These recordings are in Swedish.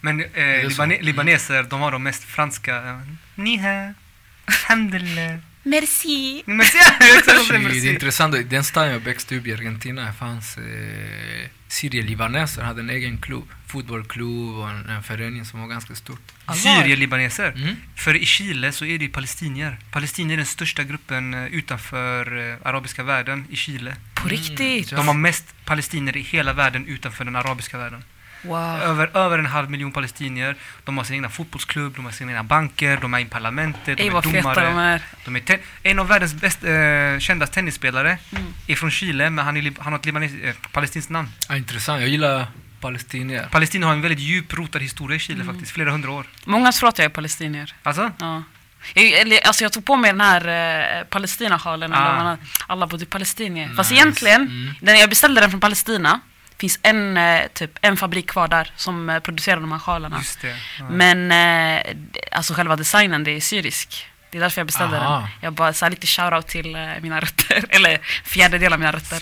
Men libaneser, de har de mest franska. Niha, alhamdulillah. Merci. Merci. Det är intressant, i den staden jag växte upp i Argentina fanns Syrielibaneser, hade en egen klubb, fotbollsklubb och en förening som var ganska stort. Syrielibaneser? För i Chile så är det palestinier. Palestinier är den största gruppen utanför arabiska världen i Chile. På riktigt? De har mest palestinier i hela världen utanför den arabiska världen. Wow. Över 500 000 palestinier. De har sin egna fotbollsklubb, de har sina egna banker, de är i parlamentet, de är domare. En av världens kända tennisspelare är från Chile, men han har ett palestinskt namn. Intressant, jag gillar palestinier. Palestina har en väldigt djup rotad historia i Chile faktiskt, flera hundra år. Många tror att jag är palestinier. Alltså? Ja. Jag tog på mig den här Palestina-sjalen alla bodde i Palestina. Nice. Fast egentligen, jag beställde den från Palestina. Finns en fabrik kvar där som producerar de här sjalarna. Just det. Ja. Men alltså själva designen, det är syrisk. Det är därför jag beställde den. Jag bara så här lite shoutout till mina rötter. Eller fjärdedel av mina rötter.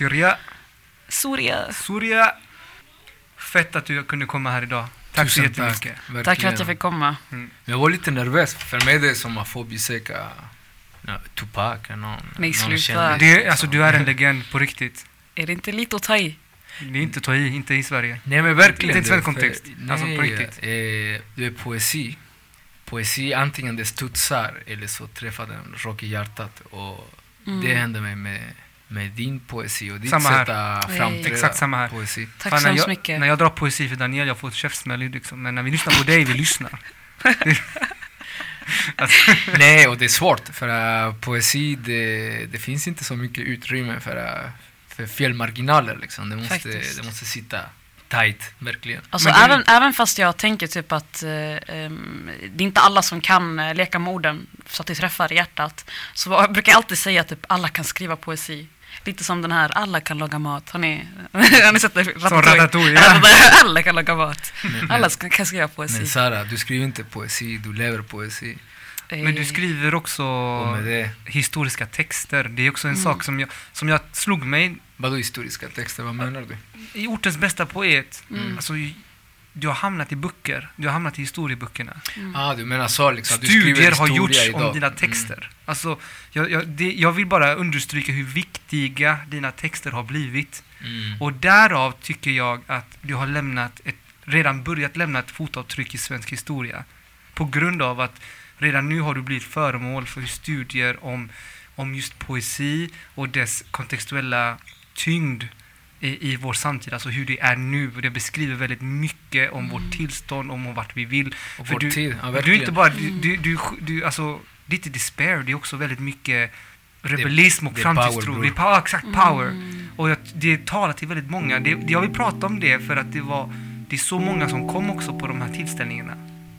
Syria. Fett att du kunde komma här idag. Tack så jättemycket. Tack för att jag fick komma. Jag var lite nervös. För mig är det som att få besöka Tupac. Nej, sluta. Alltså du är en legend på riktigt. Är det inte lite att ta i? Det är inte att ta i, inte i Sverige. Nej, men verkligen. Inte i svensk kontext. Alltså på riktigt. Det är poesi. Poesi, antingen det studsar eller så träffar den rak i hjärtat. Och det händer mig med din poesi och ditt sätt att framträda. Exakt samma här. Poesi. Tack så hemskt mycket. När jag drar poesi för Daniel, jag får ett käftsmäll liksom. Men när vi lyssnar på dig, vi lyssnar. Alltså. Nej, och det är svårt. För poesi, det finns inte så mycket utrymme för felmarginaler liksom. Det måste sitta tight, verkligen. Alltså även fast jag tänker typ att det är inte alla som kan leka med orden så att det träffar i hjärtat, så jag brukar alltid säga att typ alla kan skriva poesi. Lite som den här, alla kan laga mat. Har ni sett det? Ratatouille. Alla kan laga mat. Alla kan skriva poesi. Men Sara, du skriver inte poesi, du lever poesi. Men du skriver också historiska texter. Det är också en sak som jag slog mig. Vadå historiska texter? Vad menar du? I ortens bästa poet. Alltså, du har hamnat i böcker. Du har hamnat i historieböckerna. Du menar så liksom. Studier har gjorts om dina texter. Alltså, jag vill bara understryka hur viktiga dina texter har blivit. Och därav tycker jag att du har redan börjat lämna ett fotavtryck i svensk historia. På grund av att redan nu har du blivit föremål för studier om just poesi och dess kontextuella tyngd i vår samtid, alltså hur det är nu. Och det beskriver väldigt mycket om vårt tillstånd, om vart vi vill. Och för vår tid, du är inte bara, du alltså, lite despair, det är också väldigt mycket rebellism och framtidstro. Det är exakt power. Och det talar till väldigt många. Jag vill prata om det för att det är så många som kom också på de här tillställningarna.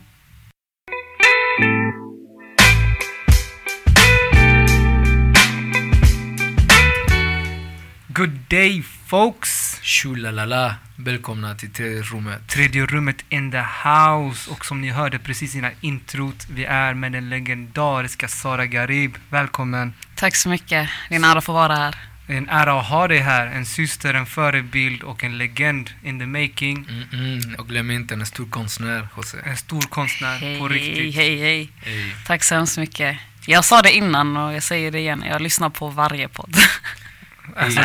Good day folks! Shulalala, välkomna till tredje rummet. Tredje rummet in the house. Och som ni hörde precis innan introt, vi är med den legendariska Sara Garib. Välkommen! Tack så mycket, det är en ära att få vara här. Det är en ära att ha dig här. En syster, en förebild och en legend in the making. Och glöm inte en stor konstnär, Jose. En stor konstnär på riktigt. Hej. Tack så hemskt mycket. Jag sa det innan och jag säger det igen. Jag lyssnar på varje podd. Alltså,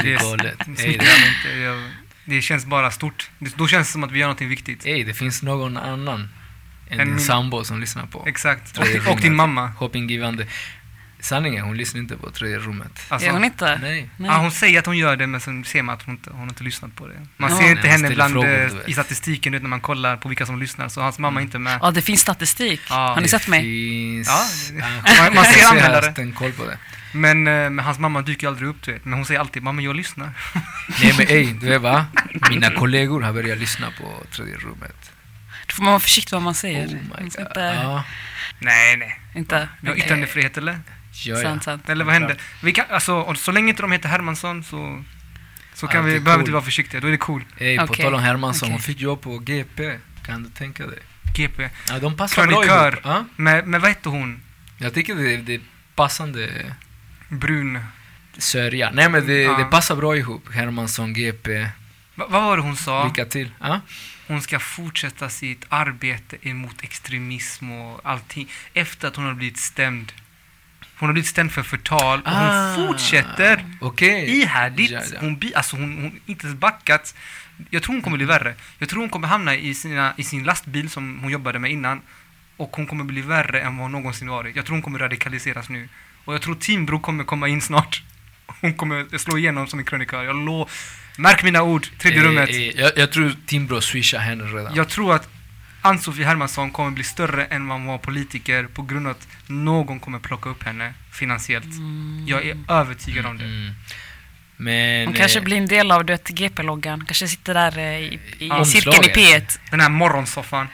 det känns bara stort. Då känns det som att vi gör något viktigt. Det finns någon annan än din sambo som lyssnar på. Exakt. Och din mamma. Hoppingivande. Sanningen, hon lyssnar inte på tredje rummet. Alltså, är hon inte? Nej. Ja, hon säger att hon gör det, men sen ser man att hon inte lyssnat på det. Man ser inte henne bland i statistiken när man kollar på vilka som lyssnar. Så hans mamma är inte med. Ja, det finns statistik. Har ni sett mig? Man ser användare. Koll på det. Men hans mamma dyker aldrig upp, du vet. Men hon säger alltid, mamma, jag lyssnar. Nej, men du vet va? Mina kollegor har börjat lyssna på tredje rummet. Då får man vara försiktig vad man säger. Oh my God. Inte... Nej. Inte. Vi har yttrandefrihet, eller? Ja. Sant. Eller vad händer? Vi kan, alltså, så länge inte de heter Hermansson så kan vi behöver inte vara försiktiga. Då är det cool. På tal om Hermansson, hon fick jobb på GP. Kan du tänka dig? GP. Ja, de passar bra ihop. Men vad heter hon? Jag tycker det är passande. Brun. Sörja. Nej, men det passar bra ihop. Hermansson, GP. Vad var det hon sa? Lycka till. Hon ska fortsätta sitt arbete emot extremism och allting efter att hon har blivit stämd. Hon har blivit stämd för förtal och hon fortsätter ihärdigt. Ja. Hon inte ens backat. Jag tror hon kommer bli värre. Jag tror hon kommer hamna i sin lastbil som hon jobbade med innan. Och hon kommer bli värre än vad hon någonsin varit. Jag tror hon kommer radikaliseras nu. Och jag tror Timbro kommer komma in snart. Hon kommer slå igenom som en krönikör. Märk mina ord, tredje rummet. Jag tror Timbro swishar henne redan. Jag tror att Ann-Sofie Hermansson kommer bli större än vad hon var politiker på grund av att någon kommer plocka upp henne finansiellt. Jag är övertygad om det. Men, hon kanske blir en del av GP-loggan. Kanske sitter där i cirkeln i P1. Den här morgonsoffan.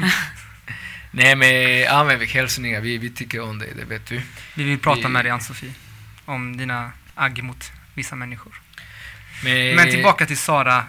Nej, men hälsningar. Vi tycker om dig, det vet du. Vi vill prata med dig, Ann-Sofie, om dina agg mot vissa människor. Men tillbaka till Sara.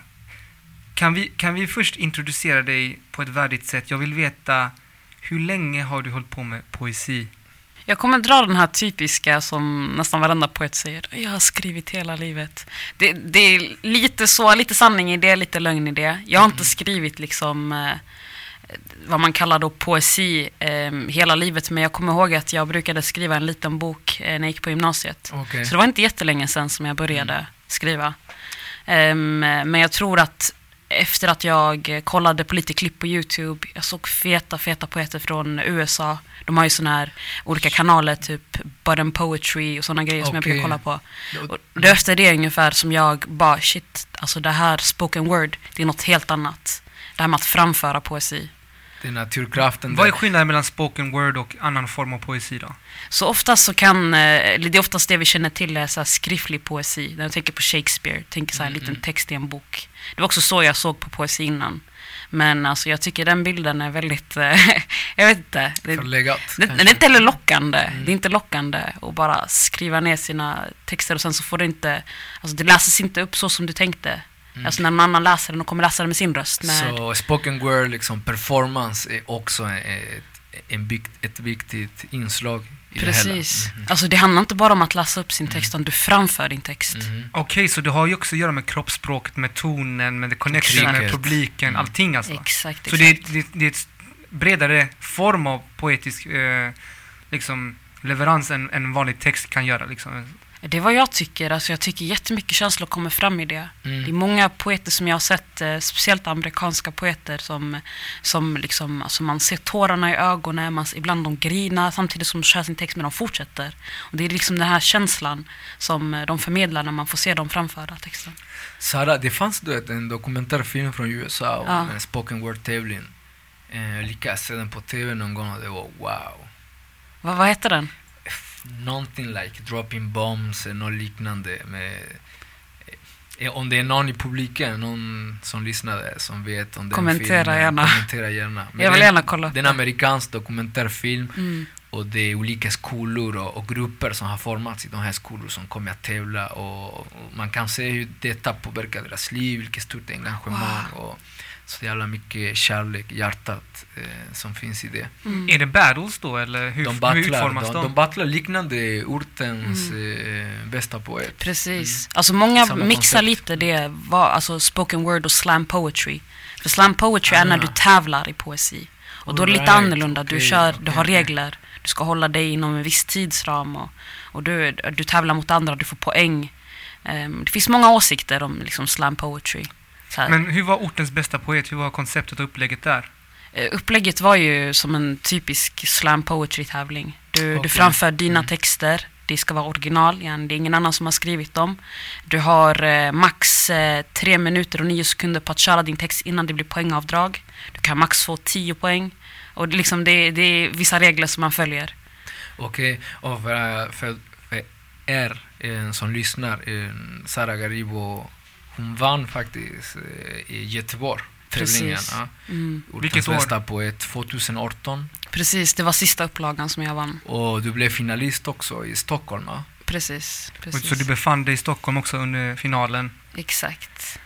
Kan vi först introducera dig på ett värdigt sätt? Jag vill veta, hur länge har du hållit på med poesi? Jag kommer dra den här typiska som nästan varenda poet säger. Jag har skrivit hela livet. Det är lite sanning i det, lite lögn i det. Jag har inte skrivit liksom vad man kallar då poesi hela livet. Men jag kommer ihåg att jag brukade skriva en liten bok när jag gick på gymnasiet. Okay. Så det var inte jättelänge sedan som jag började skriva. Men jag tror att efter att jag kollade på lite klipp på YouTube, jag såg feta poeter från USA. De har ju såna här olika kanaler, typ Button Poetry och såna grejer som jag brukar kolla på. Och det efter det ungefär som jag bara, shit, alltså det här spoken word, det är något helt annat. Det här med att framföra poesi. Det är naturkraften. Vad är skillnaden mellan spoken word och annan form av poesi då? Så oftast så kan, det är oftast det vi känner till är så här skriftlig poesi. När jag tänker på Shakespeare, tänker så här en liten text i en bok. Det var också så jag såg på poesi innan. Men alltså jag tycker den bilden är väldigt, jag vet inte. Förlegat. Det är inte heller lockande. Det är inte lockande att bara skriva ner sina texter och sen så får det inte, alltså det läses inte upp så som du tänkte. Alltså när någon annan läser den och kommer läsa den med sin röst. Så spoken word, liksom performance är också ett viktigt inslag i precis. Det hela. Alltså det handlar inte bara om att läsa upp sin text, utan du framför din text. Okej, så det har ju också att göra med kroppsspråket, med tonen, med connection, med publiken, allting alltså. Exakt. Så det är ett bredare form av poetisk liksom, leverans än vanlig text kan göra liksom. Det är vad jag tycker. Alltså jag tycker jättemycket känslor kommer fram i det. Det är många poeter som jag har sett, speciellt amerikanska poeter som liksom, alltså man ser tårarna i ögonen, ibland de grinar samtidigt som de kör sin text, men de fortsätter. Och det är liksom den här känslan som de förmedlar när man får se dem framföra texten. Sara, det fanns en dokumentärfilm från USA om en spoken word-tävling. Jag lyckades se den på tv någon gång och det var wow. Vad heter den? Någonting like dropping bombs eller något liknande. Om det är någon i publiken, någon som lyssnade som vet om den kommentera gärna. Men jag vill gärna kolla. Det är en amerikansk dokumentärfilm och det är olika skolor och grupper som har formats i de här skolor som kommer att tävla och man kan se hur detta påverkar deras liv, vilket stort engagemang och så jävla mycket kärlek, hjärtat som finns i det. Är det battles då eller hur utformas de? De battlar liknande ortens bästa poet. Precis. Alltså många mixar lite det, alltså spoken word och slam poetry. För slam poetry är när du tävlar i poesi. Och då är det lite annorlunda. Du har regler. Du ska hålla dig inom en viss tidsram och du tävlar mot andra, du får poäng. Det finns många åsikter om liksom slam poetry. Men hur var ortens bästa poet? Hur var konceptet och upplägget där? Upplägget var ju som en typisk slam poetry-tävling. Du framför dina texter. Det ska vara original. Det är ingen annan som har skrivit dem. Du har max 3 minuter och 9 sekunder på att köra din text innan det blir poängavdrag. Du kan max få 10 poäng. Och liksom det är vissa regler som man följer. Okej, och för er som lyssnar, Sara Garibo, hon vann faktiskt i Göteborg. Precis. Vilket år? På 2018. Precis, det var sista upplagan som jag vann. Och du blev finalist också i Stockholm, va? Precis. Så du befann dig i Stockholm också under finalen? Exakt.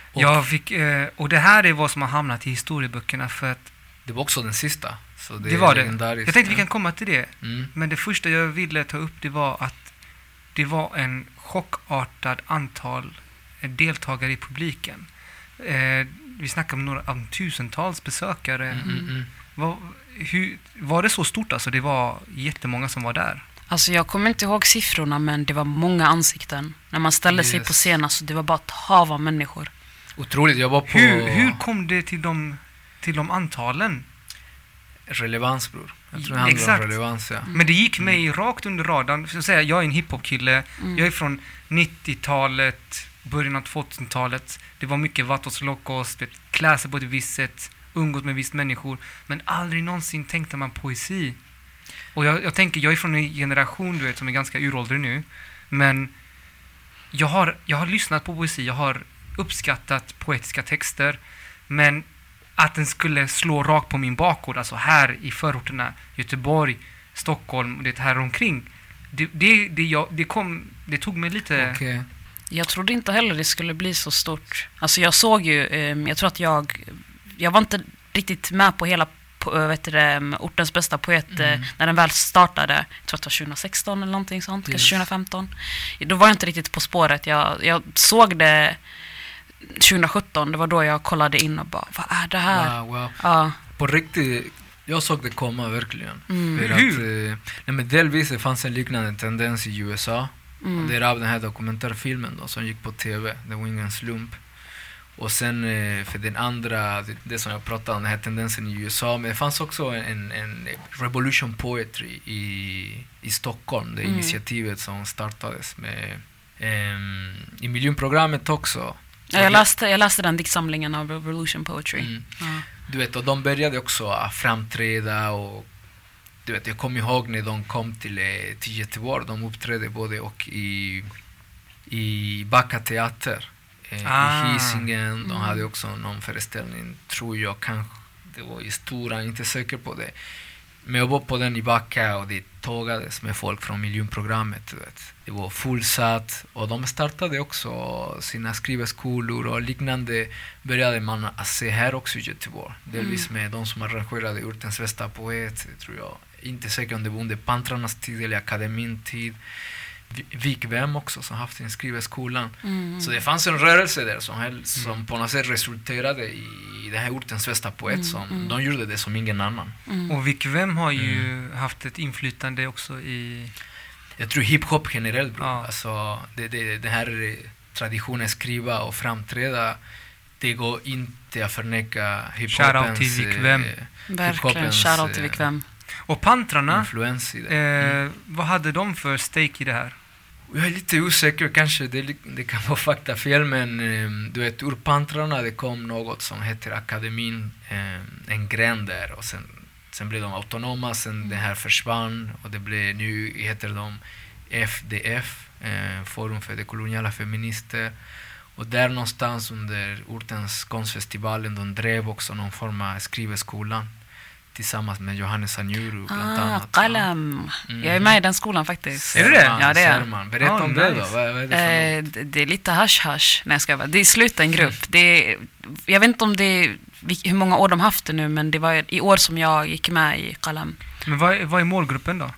Och det här är vad som har hamnat i historieböckerna för att... Det var också den sista. Så det var det. Jag tänkte vi kan komma till det. Men det första jag ville ta upp det var att det var en chockartad antal deltagare i publiken. Vi snackar om tusentals besökare. Var det så stort alltså? Det var jättemånga som var där. Alltså jag kommer inte ihåg siffrorna, men det var många ansikten. När man ställde sig på scenen så det var bara ett hav av människor. Otroligt, jag var på... Hur kom det till de antalen? Relevans, bror. Jag tror det handlar om relevans, ja. Men det gick mig rakt under radarn. För att säga, jag är en hiphop-kille. Jag är från 90-talet, början av 2000-talet. Det var mycket vatos locos, klä sig på ett visst sätt, umgås med visst människor. Men aldrig någonsin tänkte man poesi. Och jag tänker, jag är från en generation, du vet, som är ganska uråldrig nu. Men jag har lyssnat på poesi, jag har uppskattat poetiska texter. Men att den skulle slå rakt på min bakgård, alltså här i förorterna, Göteborg, Stockholm, det här omkring. Det tog mig lite... Okay. Jag trodde inte heller det skulle bli så stort. Alltså jag såg ju, jag tror att jag var inte riktigt med på hela ortens bästa poet när den väl startade. Jag tror att det var 2016 eller någonting sånt, kanske 2015. Då var jag inte riktigt på spåret. Jag såg det 2017, det var då jag kollade in och bara, vad är det här? Wow. Ja. På riktigt, jag såg det komma verkligen. Hur? Men delvis det fanns en liknande tendens i USA. Och det är av den här dokumentärfilmen då, som gick på tv, Det var ingen slump. Och sen för den andra, det som jag pratade om, den här tendensen i USA. Men det fanns också en Revolution Poetry i Stockholm. Det initiativet som startades med i miljonprogrammet också. Ja, jag läste den diktsamlingen av Revolution Poetry. Du vet, och de började också framträda och du vet, jag kommer ihåg när de kom till Göteborg. De uppträdde både och i Backa teater. I Hisingen. De hade också någon föreställning, tror jag, kanske det var i Stora, inte säker på det. Men jag var på den i Backa och det tågades med folk från miljonprogrammet, du vet. Det var fullsatt och de startade också sina skrivskolor och liknande började man att se här också i Göteborg. Delvis med de som arrangerade Urtens bästa poet, tror jag. Inte säker om det var under Pantrarnas tid eller akademin tid. Vikvem också som haft en skrivskolan. Så det fanns en rörelse där som på något sätt resulterade i den här ortens bästa poet som de gjorde det som ingen annan. Och Vikvem har ju haft ett inflytande också i... Jag tror hiphop generellt, bro. Alltså det här traditionen skriva och framträda, det går inte att förneka hiphopens... Shoutout till Vikvem. Verkligen, shoutout till Vikvem. Och Pantrarna, influens i det. Vad hade de för stake i det här? Jag är lite osäker, kanske det kan vara faktafel, men du vet, ur Pantrarna det kom något som heter akademin, en gren där, och sen blev de autonoma, sen det här försvann och det blev, nu heter de FDF, Forum för de koloniala feminister, och där någonstans under ortens konstfestivalen de drev också någon form av skrivskolan tillsammans med Johannes Anjuru bland annat. Qalam. Jag är med i den skolan faktiskt. Är du det? Ja, det är. Berätta om det då. Vad är det för något? Det är lite hash. Nej, ska jag bara. Det är sluten grupp. Jag vet inte om det är hur många år de haft det nu, men det var i år som jag gick med i Qalam. Men vad är målgruppen då?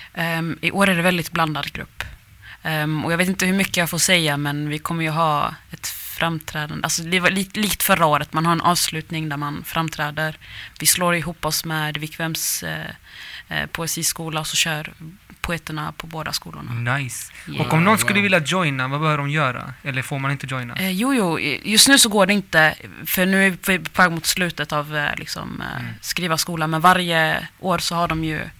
I år är det väldigt blandad grupp. Och jag vet inte hur mycket jag får säga, men vi kommer ju ha ett framträdande. Alltså det var likt förra året. Man har en avslutning där man framträder. Vi slår ihop oss med Vikvems poesiskola och så kör poeterna på båda skolorna. Nice. Yeah. Och om någon skulle vilja joina, vad behöver de göra? Eller får man inte joina? Jo, just nu så går det inte. För nu är vi på väg mot slutet av skriva skola. Men varje år så har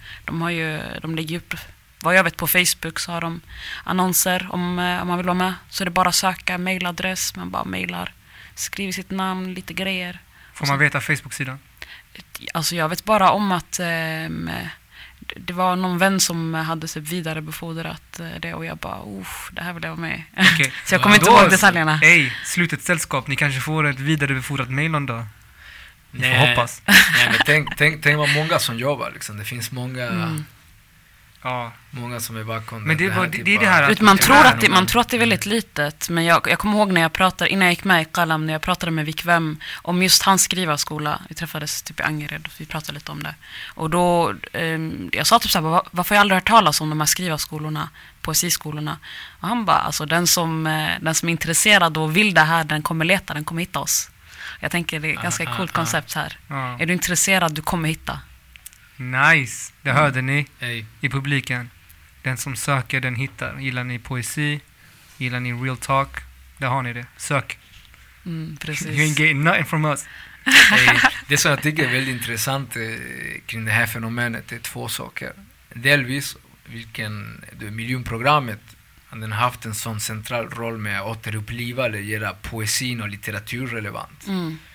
de lägger upp, vad jag vet, på Facebook så har de annonser om man vill vara med. Så är det bara att söka mailadress, man bara mailar, skriver sitt namn, lite grejer. Får man veta Facebook-sidan? Alltså jag vet bara om att det var någon vän som hade så vidarebefordrat det och jag bara, det här vill jag vara med. Okay. Så jag kommer inte ihåg detaljerna. Slutet sällskap, ni kanske får ett vidarebefordrat mail någon dag. Ni får hoppas. Nej, men tänk vad många som jobbar liksom. Det finns många... Ja, många som är bakom. Men det är det här att man tror att det är väldigt litet, men jag kommer ihåg när jag pratade innan jag gick med i Qalam, när jag pratade med Vikvem om just hans skrivarskola. Vi träffades typ i Angered och vi pratade lite om det. Och då jag sa typ så här, varför har jag aldrig hört talas om de här skrivarskolorna, poesiskolorna? Och han bara, alltså den som är intresserad och vill det här, den kommer hitta oss. Jag tänker det är ett ganska coolt koncept här. Ja. Är du intresserad, du kommer hitta. Nice, det hörde ni Hey. i publiken. Den som söker, den hittar. Gillar ni poesi? Gillar ni real talk? Där har ni det. Sök. You Precis. ain't getting nothing from us. Det som jag tycker är väldigt intressant kring det här fenomenet är två saker. Delvis miljonprogrammet, den har haft en sån central roll med att återuppliva eller göra poesin och litteratur relevant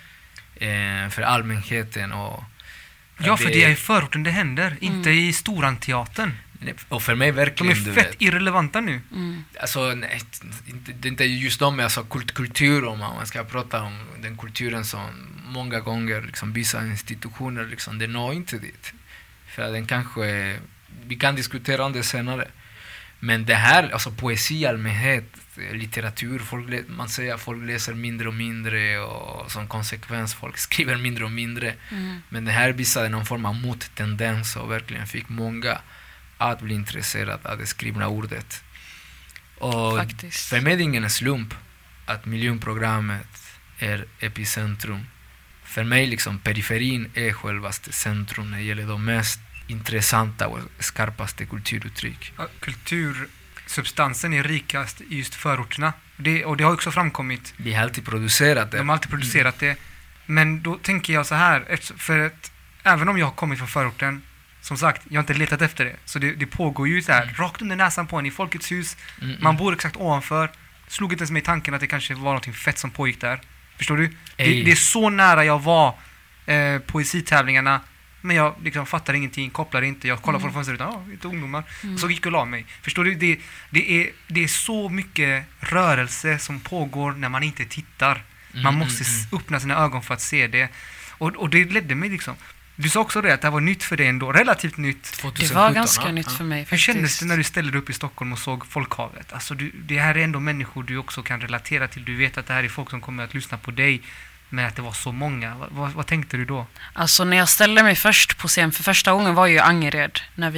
för allmänheten. Ja, för det är i förorten det händer, inte i Storanteatern. Och för mig verkligen... De är fett irrelevanta nu. Alltså, nej, det är inte just de, alltså kultur, om man ska prata om den kulturen som många gånger liksom, vissa institutioner, liksom, det når inte dit. För den kanske... Vi kan diskutera om det senare. Men det här, alltså poesi i allmänhet, litteratur, man säger att folk läser mindre och mindre och som konsekvens folk skriver mindre och mindre. Men det här visade någon form av mottendens och verkligen fick många att bli intresserade av det skrivna ordet. Och Faktiskt. för mig är det ingen slump att miljonprogrammet är epicentrum. För mig liksom periferin är självaste centrum när det gäller de mest intressanta och skarpaste kulturuttryck. Ja, kultursubstansen är rikast i just förorterna. Och det har också framkommit. Vi har alltid producerat det. De har alltid producerat det. Men då tänker jag så här, för att även om jag har kommit från förorten, som sagt, jag har inte letat efter det. Så det pågår ju så här, rakt under näsan på en i Folkets hus. Man bor exakt ovanför. Slog inte ens mig i tanken att det kanske var något fett som pågick där. Förstår du? Det är så nära jag var poesitävlingarna. Men jag liksom fattar ingenting, kopplar inte. Jag kollar från fönstret, lite ungdomar. Så gick och la mig. Förstår du? Det är så mycket rörelse som pågår när man inte tittar. Man måste öppna sina ögon för att se det. Och det ledde mig liksom. Du sa också det, att det var nytt för dig ändå. Relativt nytt. 2017, det var ganska nytt för mig. Hur kändes det när du ställde dig upp i Stockholm och såg folkhavet? Alltså det här är ändå människor du också kan relatera till. Du vet att det här är folk som kommer att lyssna på dig. Men att det var så många. Vad tänkte du då? Alltså när jag ställde mig först på scen för första gången var ju Angered när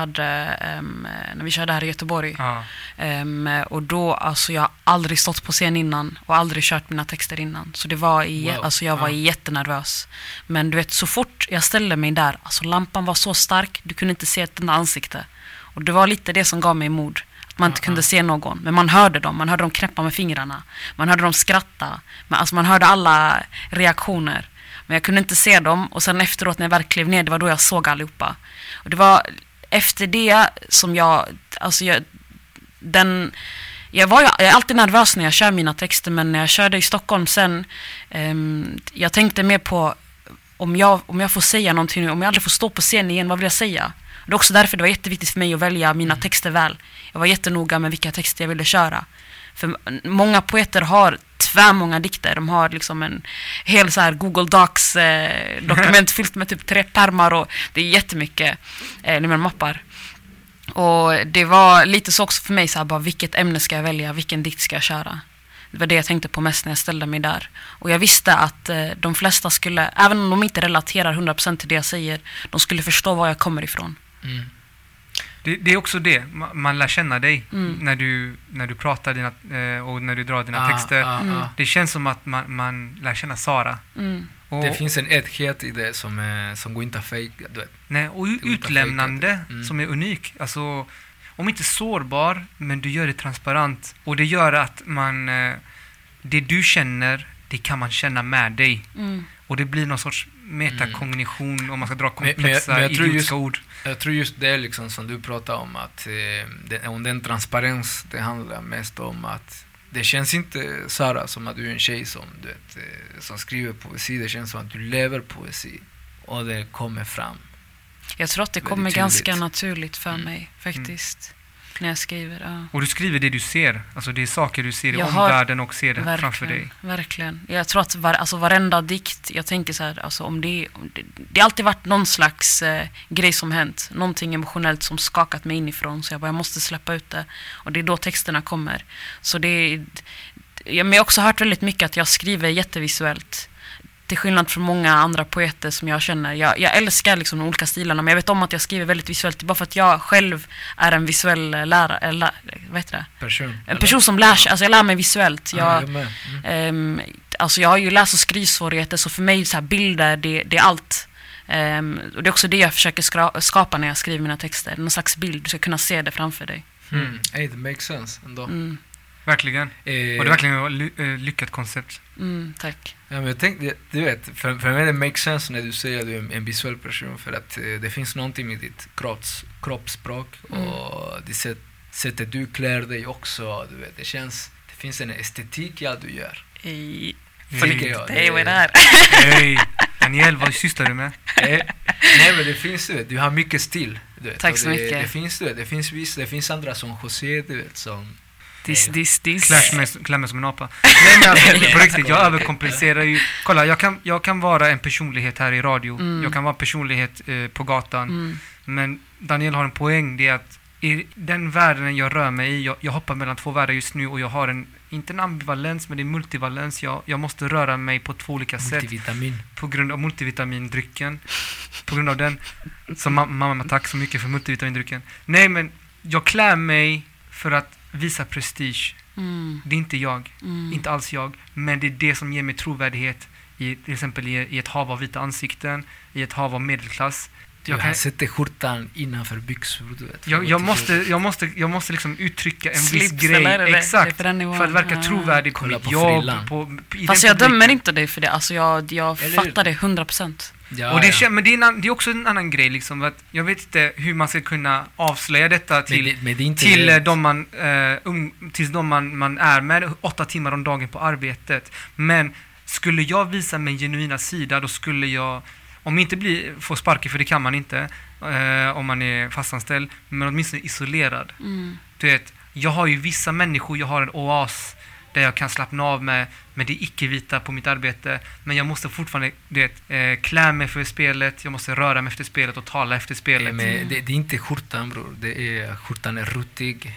vi körde här i Göteborg. Och då, alltså jag har aldrig stått på scen innan och aldrig kört mina texter innan. Så det var jag var jättenervös. Men du vet, så fort jag ställde mig där, alltså lampan var så stark, du kunde inte se ett enda ansikte. Och det var lite det som gav mig mod. Man inte kunde se någon, men man hörde dem knäppa med fingrarna, man hörde dem skratta, man hörde alla reaktioner, men jag kunde inte se dem. Och sen efteråt när jag väl klev ner, det var då jag såg allihopa. Och det var efter det som jag är alltid nervös när jag kör mina texter, men när jag körde i Stockholm sen, jag tänkte mer på om jag får säga någonting, om jag aldrig får stå på scen igen, vad vill jag säga? Det är också därför det var jätteviktigt för mig att välja mina texter väl. Jag var jättenoga med vilka texter jag ville köra. För många poeter har tvärmånga dikter. De har liksom en hel så här Google Docs dokument fyllt med typ 3 pärmar och det är jättemycket mappar. Och det var lite så också för mig så här, bara vilket ämne ska jag välja, vilken dikt ska jag köra. Det var det jag tänkte på mest när jag ställde mig där. Och jag visste att de flesta skulle, även om de inte relaterar 100% till det jag säger, de skulle förstå var jag kommer ifrån. Det är också det, man lär känna dig när du pratar och när du drar dina texter. Det känns som att man lär känna Sara. Det finns en äkthet i det som går inte att fejka. Nej, och utlämnande som är unik. Alltså, om inte sårbar, men du gör det transparent. Och det gör att det du känner, det kan man känna med dig. Och det blir någon sorts metakognition om man ska dra komplexa idiotiska ord. Jag tror just det liksom som du pratar om, att den transparens, det handlar mest om att det känns inte, Sara, som att du är en tjej som skriver poesi. Det känns som att du lever poesi och det kommer fram. Jag tror att det kommer ganska naturligt för mig faktiskt när jag skriver. Och du skriver det du ser. Alltså det är saker du ser i omvärlden och ser det framför dig. Verkligen. Jag tror att varenda dikt, jag tänker så här, alltså om det har alltid varit någon slags grej som hänt. Någonting emotionellt som skakat mig inifrån. Så jag måste släppa ut det. Och det är då texterna kommer. Så men jag har också hört väldigt mycket att jag skriver jättevisuellt. Till skillnad från många andra poeter som jag känner. Jag älskar liksom de olika stilarna, men jag vet om att jag skriver väldigt visuellt. Bara för att jag själv är en visuell lärare, person. En person som lär sig, alltså jag lär mig visuellt. alltså jag har ju läs- och skrivsvårigheter, så för mig så här, bilder, det är allt. Och det är också det jag försöker skapa när jag skriver mina texter. Någon slags bild, du ska kunna se det framför dig. Hey, det makes sense ändå. Verkligen. Och det är verkligen lyckat koncept. Tack. Ja, men jag tänkte, du vet, för mig det makes sense när du säger att du är en visuell person, för att det finns någonting med ditt kroppsspråk och det sättet du klär dig också, du vet, det finns en estetik i allt du gör. Hej, vad är det här? Hej, Daniel, vad sysslar du med? Nej, men det finns, du har mycket stil, du vet. Tack så mycket. Det finns andra som José, du vet, som This. Klär mig som en apa. Nej, men alltså, på riktigt, jag överkompenserar ju. Kolla, jag kan vara en personlighet här i radio. Jag kan vara personlighet på gatan. Men Daniel har en poäng, det är att i den världen jag rör mig i, jag hoppar mellan två världar just nu, och jag har inte en ambivalens, men det är multivalens. Jag måste röra mig på två olika sätt. På grund av multivitamindrycken. På grund av den. Så mamma, tack så mycket för multivitamindrycken. Nej, men jag klär mig för att visa prestige. Det är inte jag. Inte alls jag. Men det är det som ger mig trovärdighet till exempel i ett hav av vita ansikten, i ett hav av medelklass. Jag sätter skjortan innanför byxor, du vet. Jag måste liksom uttrycka en Slips, viss grej. Exakt. För att verka trovärdig på mitt jobb. Fast jag dömer inte dig för det. Alltså jag fattar det 100%. Ja, men det är också en annan grej liksom, att jag vet inte hur man ska kunna avslöja detta till de man är med 8 timmar om dagen på arbetet. Men skulle jag visa min genuina sida, då skulle jag, om inte få sparken, för det kan man inte om man är fastanställd, men åtminstone isolerad. Du vet, jag har ju vissa människor, jag har en oas där jag kan slappna av med det icke-vita på mitt arbete, men jag måste fortfarande klä mig för spelet, jag måste röra mig efter spelet och tala efter spelet. Men det är inte skjortan, bror. Skjortan är ruttig.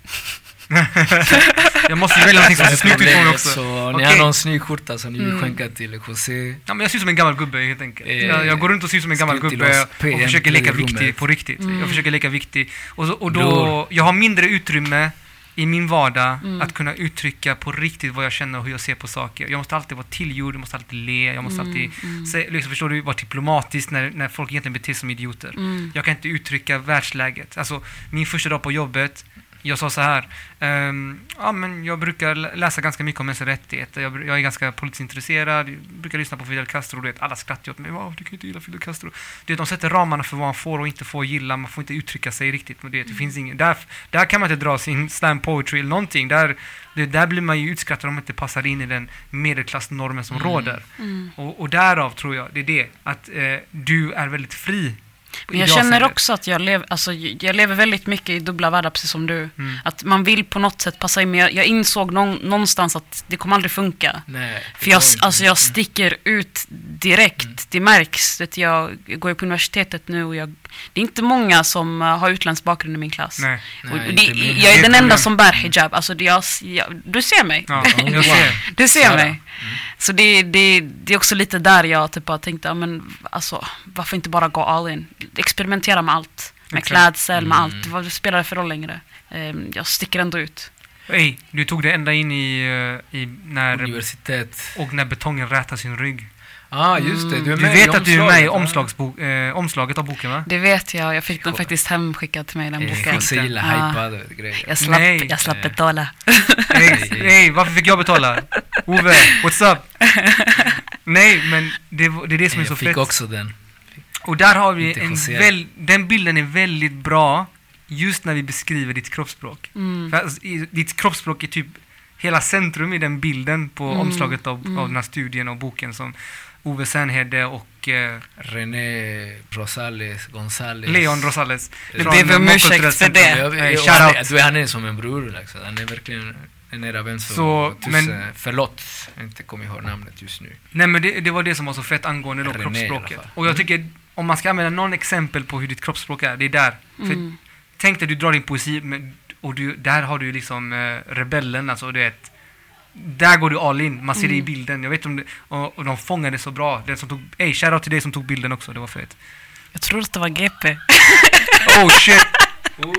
Jag måste välja någonting som ser snyggt ut på mig också. Så ni har någon snygg skjorta som ni vill skänka till José. Ja, men jag ser ut som en gammal gubbe helt enkelt. Jag går runt och ser ut som en gammal gubbe och försöker leka viktig på riktigt. Jag försöker leka viktig. Och då jag har mindre utrymme i min vardag att kunna uttrycka på riktigt vad jag känner och hur jag ser på saker. Jag måste alltid vara tillgjord, jag måste alltid le, jag måste alltid liksom, förstår du, vara diplomatisk när folk egentligen beter sig som idioter. Jag kan inte uttrycka världsläget. Alltså, min första dag på jobbet, jag sa så här, men jag brukar läsa ganska mycket om mänskliga rättigheter. Jag är ganska politiskt intresserad. Jag brukar lyssna på Fidel Castro. Alla skrattar åt mig. Du kan inte gilla Fidel Castro. De sätter ramarna för vad man får och inte får gilla. Man får inte uttrycka sig riktigt. Men det finns ingen, där kan man inte dra sin slam poetry eller någonting. Där blir man ju utskrattad om man inte passar in i den medelklassnormen som råder. Och därav tror jag, det är det. Att du är väldigt fri. Men jag känner också att jag lever väldigt mycket i dubbla världar, precis som du. Att man vill på något sätt passa in, men jag insåg någonstans att det kommer aldrig funka. Nej, för jag sticker ut direkt. Det märks. Jag går på universitetet nu och det är inte många som har utländsk bakgrund i min klass. Nej, jag är den enda som bär hijab. Alltså du ser mig. Ja, du ser mig. Så det är också lite där jag typ har tänkt, men alltså, varför inte bara gå all in? Experimentera med allt. Med klädsel, med allt. Vad spelar det för roll längre? Jag sticker ändå ut. Du tog det ända in i när universitet. Och när betongen rätar sin rygg. Just det. Du vet att du är med i omslaget av boken, va? Det vet jag. Jag fick den faktiskt hemskickad till mig, den boken. Jag gillar hypade grejer. Jag slapp betala. Varför fick jag betala? Ove, what's up? Nej, men det är det som är så fett. Jag fick också den. Och där har vi den bilden är väldigt bra just när vi beskriver ditt kroppsspråk. För alltså, ditt kroppsspråk är typ hela centrum i den bilden på omslaget av den här studien och boken som Ove Sernhede och René Rosales González. Leon Rosales. Det ber om ursäkt för det. Han är som en bror. Liksom. Han är verkligen en nära vän. Förlåt, jag inte kommer ihåg namnet just nu. Nej, men det var det som var så fett angående då, kroppsspråket. Och jag tycker, om man ska använda någon exempel på hur ditt kroppsspråk är, det är där. För tänk dig, du drar din poesi och där har du liksom rebellen, alltså du vet. Där går du all in, man ser det i bilden. Jag vet om det, och de fångade så bra. Den som tog, shoutout till dig som tog bilden också, det var fett. Jag tror att det var GP. Oh shit.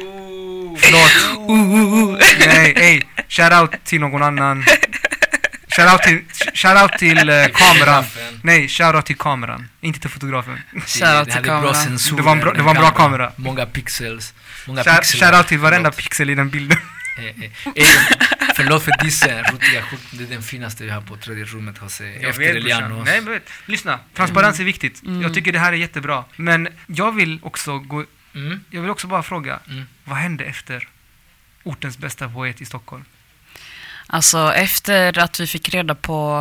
Förlåt. Nej, shoutout till någon annan. Shoutout till kameran. Nej, shoutout till kameran. Inte till fotografen. Shoutout till kameran. Det var en bra kamera. Många pixels. Shoutout till varenda pixel i den bilden. Förlåt för dissen, rutiga skjortan. Det är den finaste vi har på tredje rummet hos efter Elianos. Nej, men lyssna. Transparens är viktigt. Jag tycker det här är jättebra. Men jag vill också jag vill också bara fråga, vad hände efter ortens bästa poet i Stockholm? Alltså efter att vi fick reda på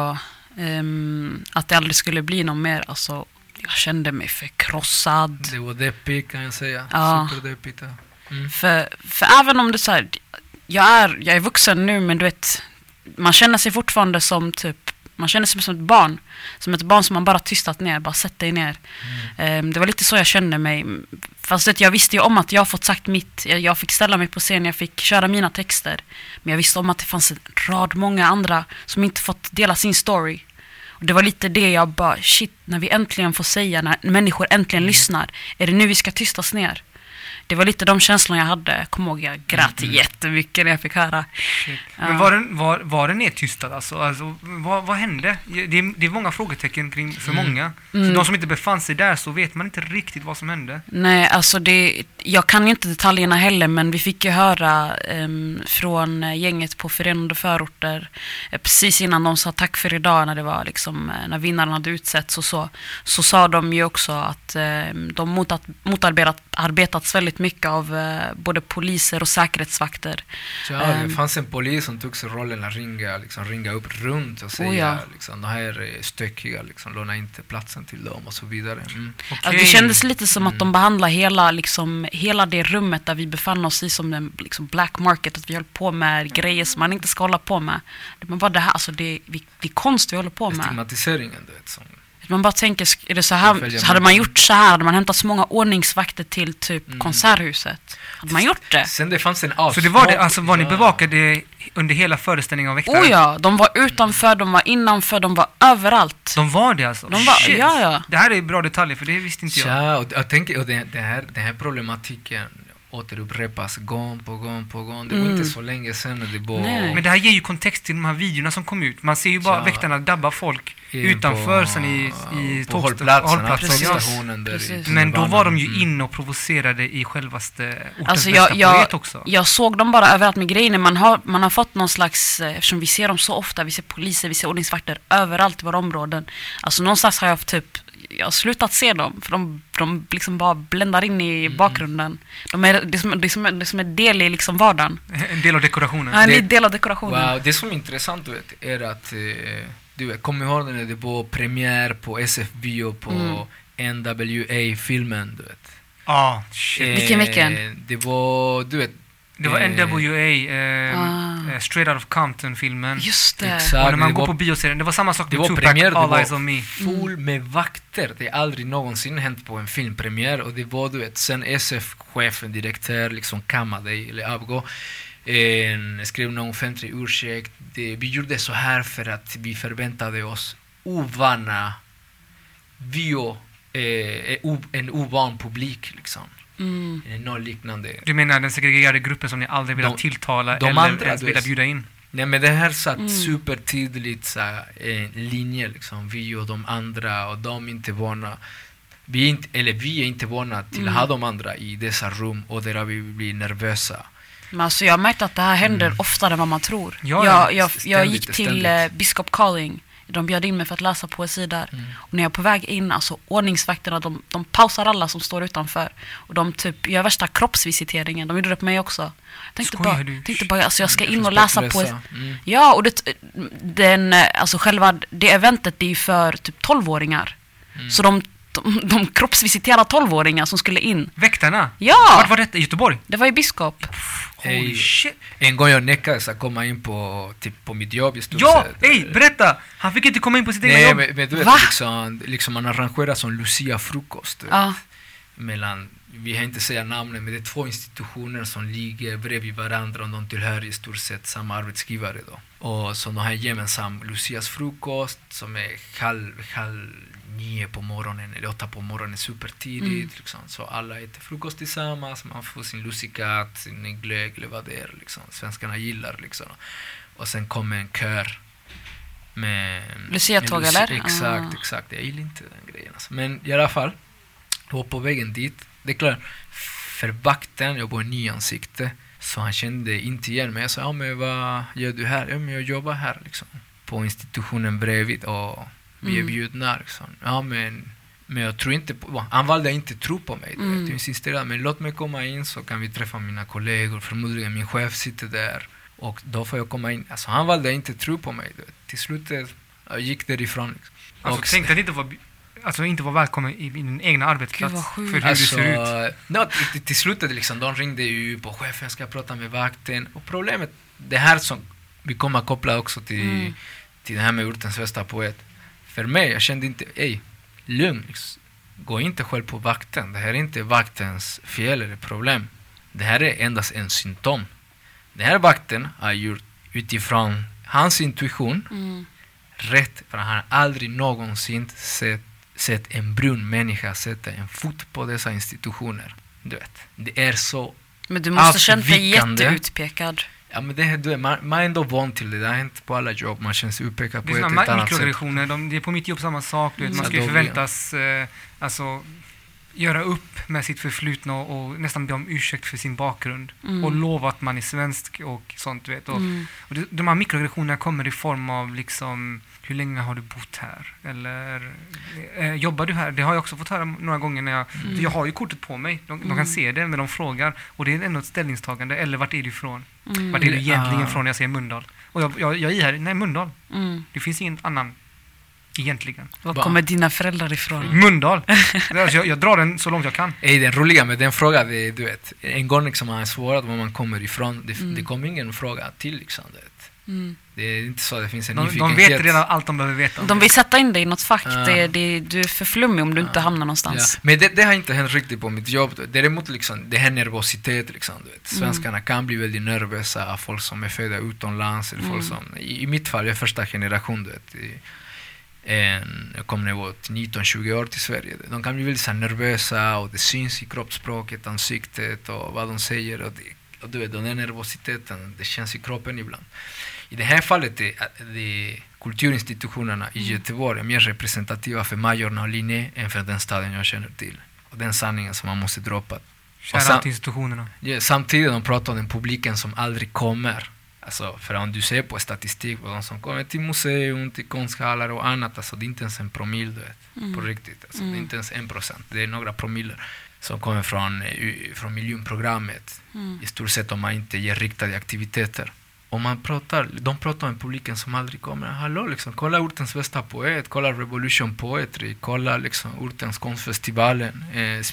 att det aldrig skulle bli någon mer, alltså jag kände mig förkrossad. Det var deppigt kan jag säga. Ja. Superdeppigt. För även om det så här, jag är vuxen nu, men du vet, man känner sig fortfarande som man känner sig som ett barn. Som ett barn som man bara tystat ner, bara sett dig ner. Det var lite så jag kände mig. Fast jag visste ju om att jag fått sagt mitt. Jag fick ställa mig på scen, jag fick köra mina texter. Men jag visste om att det fanns en rad många andra som inte fått dela sin story. Och det var lite det jag bara, shit, när vi äntligen får säga, när människor äntligen lyssnar, är det nu vi ska tystas ner? Det var lite de känslorna jag hade. Jag kommer ihåg, jag grät jättemycket när jag fick höra. Ja. Men var den nedtystad alltså vad hände? Det är många frågetecken kring för många. För de som inte befann sig där så vet man inte riktigt vad som hände. Nej, alltså jag kan ju inte detaljerna heller, men vi fick ju höra från gänget på Förenade förorter precis innan de sa tack för idag, när det var liksom, när vinnaren hade utsetts och så sa de ju också att de motarbetats väldigt mycket av både poliser och säkerhetsvakter. Ja, det fanns en polis som tog sig rollen att ringa upp runt och säga liksom, de här är stökiga, liksom, låna inte platsen till dem och så vidare. Okay. Alltså, det kändes lite som att de behandlade hela det rummet där vi befann oss i som en liksom black market, att vi höll på med grejer som man inte ska hålla på med. Men vad det här, alltså det är konst vi håller på med. Stigmatiseringen, du vet, som man bara tänker, är det så här, hade man gjort så här, hade man hämtat så många ordningsvakter till typ konserthuset? Hade man gjort det? Sen det fanns en avsmak. Så det var det, alltså var ni bevakade under hela föreställningen av väktare? Oh ja, de var utanför, de var innanför, de var överallt. De var det alltså? De var, shit. Ja. Det här är bra detaljer, för det visste inte jag. Ja, och jag tänker, och den här problematiken återupprepas gång på gång. Det var inte så länge sedan det var... Men det här ger ju kontext till de här videorna som kom ut. Man ser ju bara väktarna dabba folk utanför sen i hållplatsen. Men då var de ju inne och provocerade i självaste ortens alltså bästa poet också. Jag såg dem bara överallt med grejer. Man har fått någon slags, eftersom vi ser dem så ofta, vi ser poliser, vi ser ordningsvakter överallt i våra områden. Alltså någonstans har jag har slutat se dem, för de liksom bara bländar in i bakgrunden. Det är som en del i liksom vardagen. En del av dekorationen. Ja, en del av dekorationen. Wow, det som är intressant, du vet, är att du vet, kommer ihåg när det var premiär på SF Bio på NWA-filmen, du vet. Ja, shit. Vilken? Det var, du vet, det var NWA, Straight Out of Compton-filmen. Just det. Exakt, och när man går på bioserien, det var samma sak med Tupac, All Eyes on Me. Full med vakter. Det är aldrig någonsin hänt på en filmpremiär. Och det var, du vet, sen SF-chefen, direktör, liksom kammade eller avgå. Skrev någon offentlig ursäkt. Vi gjorde så här för att vi förväntade oss ovana en ovan publik, liksom. Något liknande. Du menar den segregerade gruppen som ni aldrig vill tilltala eller ens vill bjuda in? Nej, men det här satt supertydligt en linje, liksom. Vi och de andra, och de inte vana. Vi är inte vana till att ha de andra i dessa rum, och där vi blir nervösa. Men alltså jag har märkt att det här händer oftare än vad man tror. Jag gick till Biskop Calling. De bjöd in mig för att läsa poesi där. Och när jag är på väg in, alltså ordningsvakterna, de pausar alla som står utanför. Och de typ gör värsta kroppsvisiteringen. De gjorde det på mig också. Jag tänkte bara alltså jag ska in och läsa poesi. Ja, och alltså själva det eventet, det är för typ 12-åringar. Så de kroppsvisiterar 12-åringar som skulle in. Väktarna? Ja! Vart var detta? I Göteborg? Det var i Biskop. Holy shit. En gång jag nekades att komma in på mitt jobb i stort sett. Berätta! Han fick inte komma in på sitt eget jobb. Men du vet, liksom man arrangerar som Lucia-frukost. Vi har inte säga namnen, men det är 2 institutioner som ligger bredvid varandra, och de tillhör i stort sett samma arbetsgivare då. Och så de har gemensam Lucias frukost som är halv 9 på morgonen eller 8 på morgonen, supertidigt liksom. Så alla äter frukost tillsammans, man får sin lussikatt, sin glögg eller vad det är liksom. Svenskarna gillar liksom. Och sen kommer en kör med Lucia-tåg eller? Exakt. Jag gillar inte den grejen. Alltså. Men i alla fall, jag var på vägen dit. Det är klart, för vakten, jag var i Nyansikte, så han kände inte igen mig. Jag sa, men vad gör du här? Ja, men jag jobbar här liksom. På institutionen bredvid och vi är bjudna liksom. Ja, men jag tror inte på... Han valde inte tro på mig. Jag insisterade, men låt mig komma in så kan vi träffa mina kollegor. Förmodligen min chef sitter där. Och då får jag komma in. Alltså han valde inte tro på mig. Till slut jag gick därifrån. Liksom. Alltså tänkte att inte var välkommen i din egna arbetsplats. För hur det ser ut. No, till slutet liksom, de ringde ju på chefen, ska prata med vakten. Och problemet, det här som vi kommer att koppla också till det här med ortens bästa poet. För mig, jag kände inte, lugn, liksom. Gå inte själv på vakten. Det här är inte vaktens fel eller problem. Det här är endast en symptom. Den här vakten har gjort utifrån hans intuition rätt, för han har aldrig någonsin sett en brun människa sätta en fot på dessa institutioner. Du vet, det är så. Men du måste känna dig jätteutpekad. Ja, men man är ändå van till det. Det har hänt på alla jobb. Man känns utpekad på ett annat sätt. Mikroaggressioner, det är på mitt jobb samma sak. Du vet, man ska ju förväntas göra upp med sitt förflutna och nästan be om ursäkt för sin bakgrund. Och lova att man är svensk och sånt, du vet. Och de här mikroaggressionerna kommer i form av liksom, hur länge har du bott här? Eller jobbar du här? Det har jag också fått höra några gånger när jag har ju kortet på mig. De kan se det, men de frågar. Och det är ändå ett ställningstagande. Eller vart är du ifrån? Vart är du egentligen ifrån när jag säger Mölndal? Och jag är här, nej, Mölndal. Det finns ingen annan egentligen. Var kommer dina föräldrar ifrån? Mölndal. Jag drar den så långt jag kan. Den roliga med den frågan, du vet, en gång liksom man har svarat var man kommer ifrån. Det kommer ingen fråga till liksom, du vet. Det är inte så att det finns en nyfikenhet. De vet redan allt de behöver veta. De vill sätta in dig i något fack. Du är för flummig om du inte hamnar någonstans. Ja. Men det har inte hänt riktigt på mitt jobb. Däremot liksom, det här nervositet liksom, du vet. Svenskarna kan bli väldigt nervösa av folk som är födda utomlands eller folk som, i mitt fall, jag är första generation, du vet. Jag kommer när jag var 19-20 år till Sverige. De kan bli väldigt så nervösa och det syns i kroppsspråket, ansiktet och vad de säger, och du vet, den här nervositeten, det känns i kroppen ibland. I det här fallet de kulturinstitutionerna i Göteborg är mer representativa för Majorna och Linné än för den staden jag känner till. Och den sanningen som man måste droppa. Shoutout till institutionerna. Samtidigt de pratar om den publiken som aldrig kommer. Alltså, för om du ser på statistik på de som kommer till museum, till konsthallar och annat, alltså det är inte ens en promille, du vet, på riktigt. Alltså, det är inte ens 1%, det är några promiller som kommer från miljonprogrammet. I stort sett om man inte ger riktade aktiviteter. Och de pratar om publiken som aldrig kommer. Hallå, liksom, kolla ortens bästa poet, kolla Revolution Poetry, kolla liksom ortens konstfestivalen,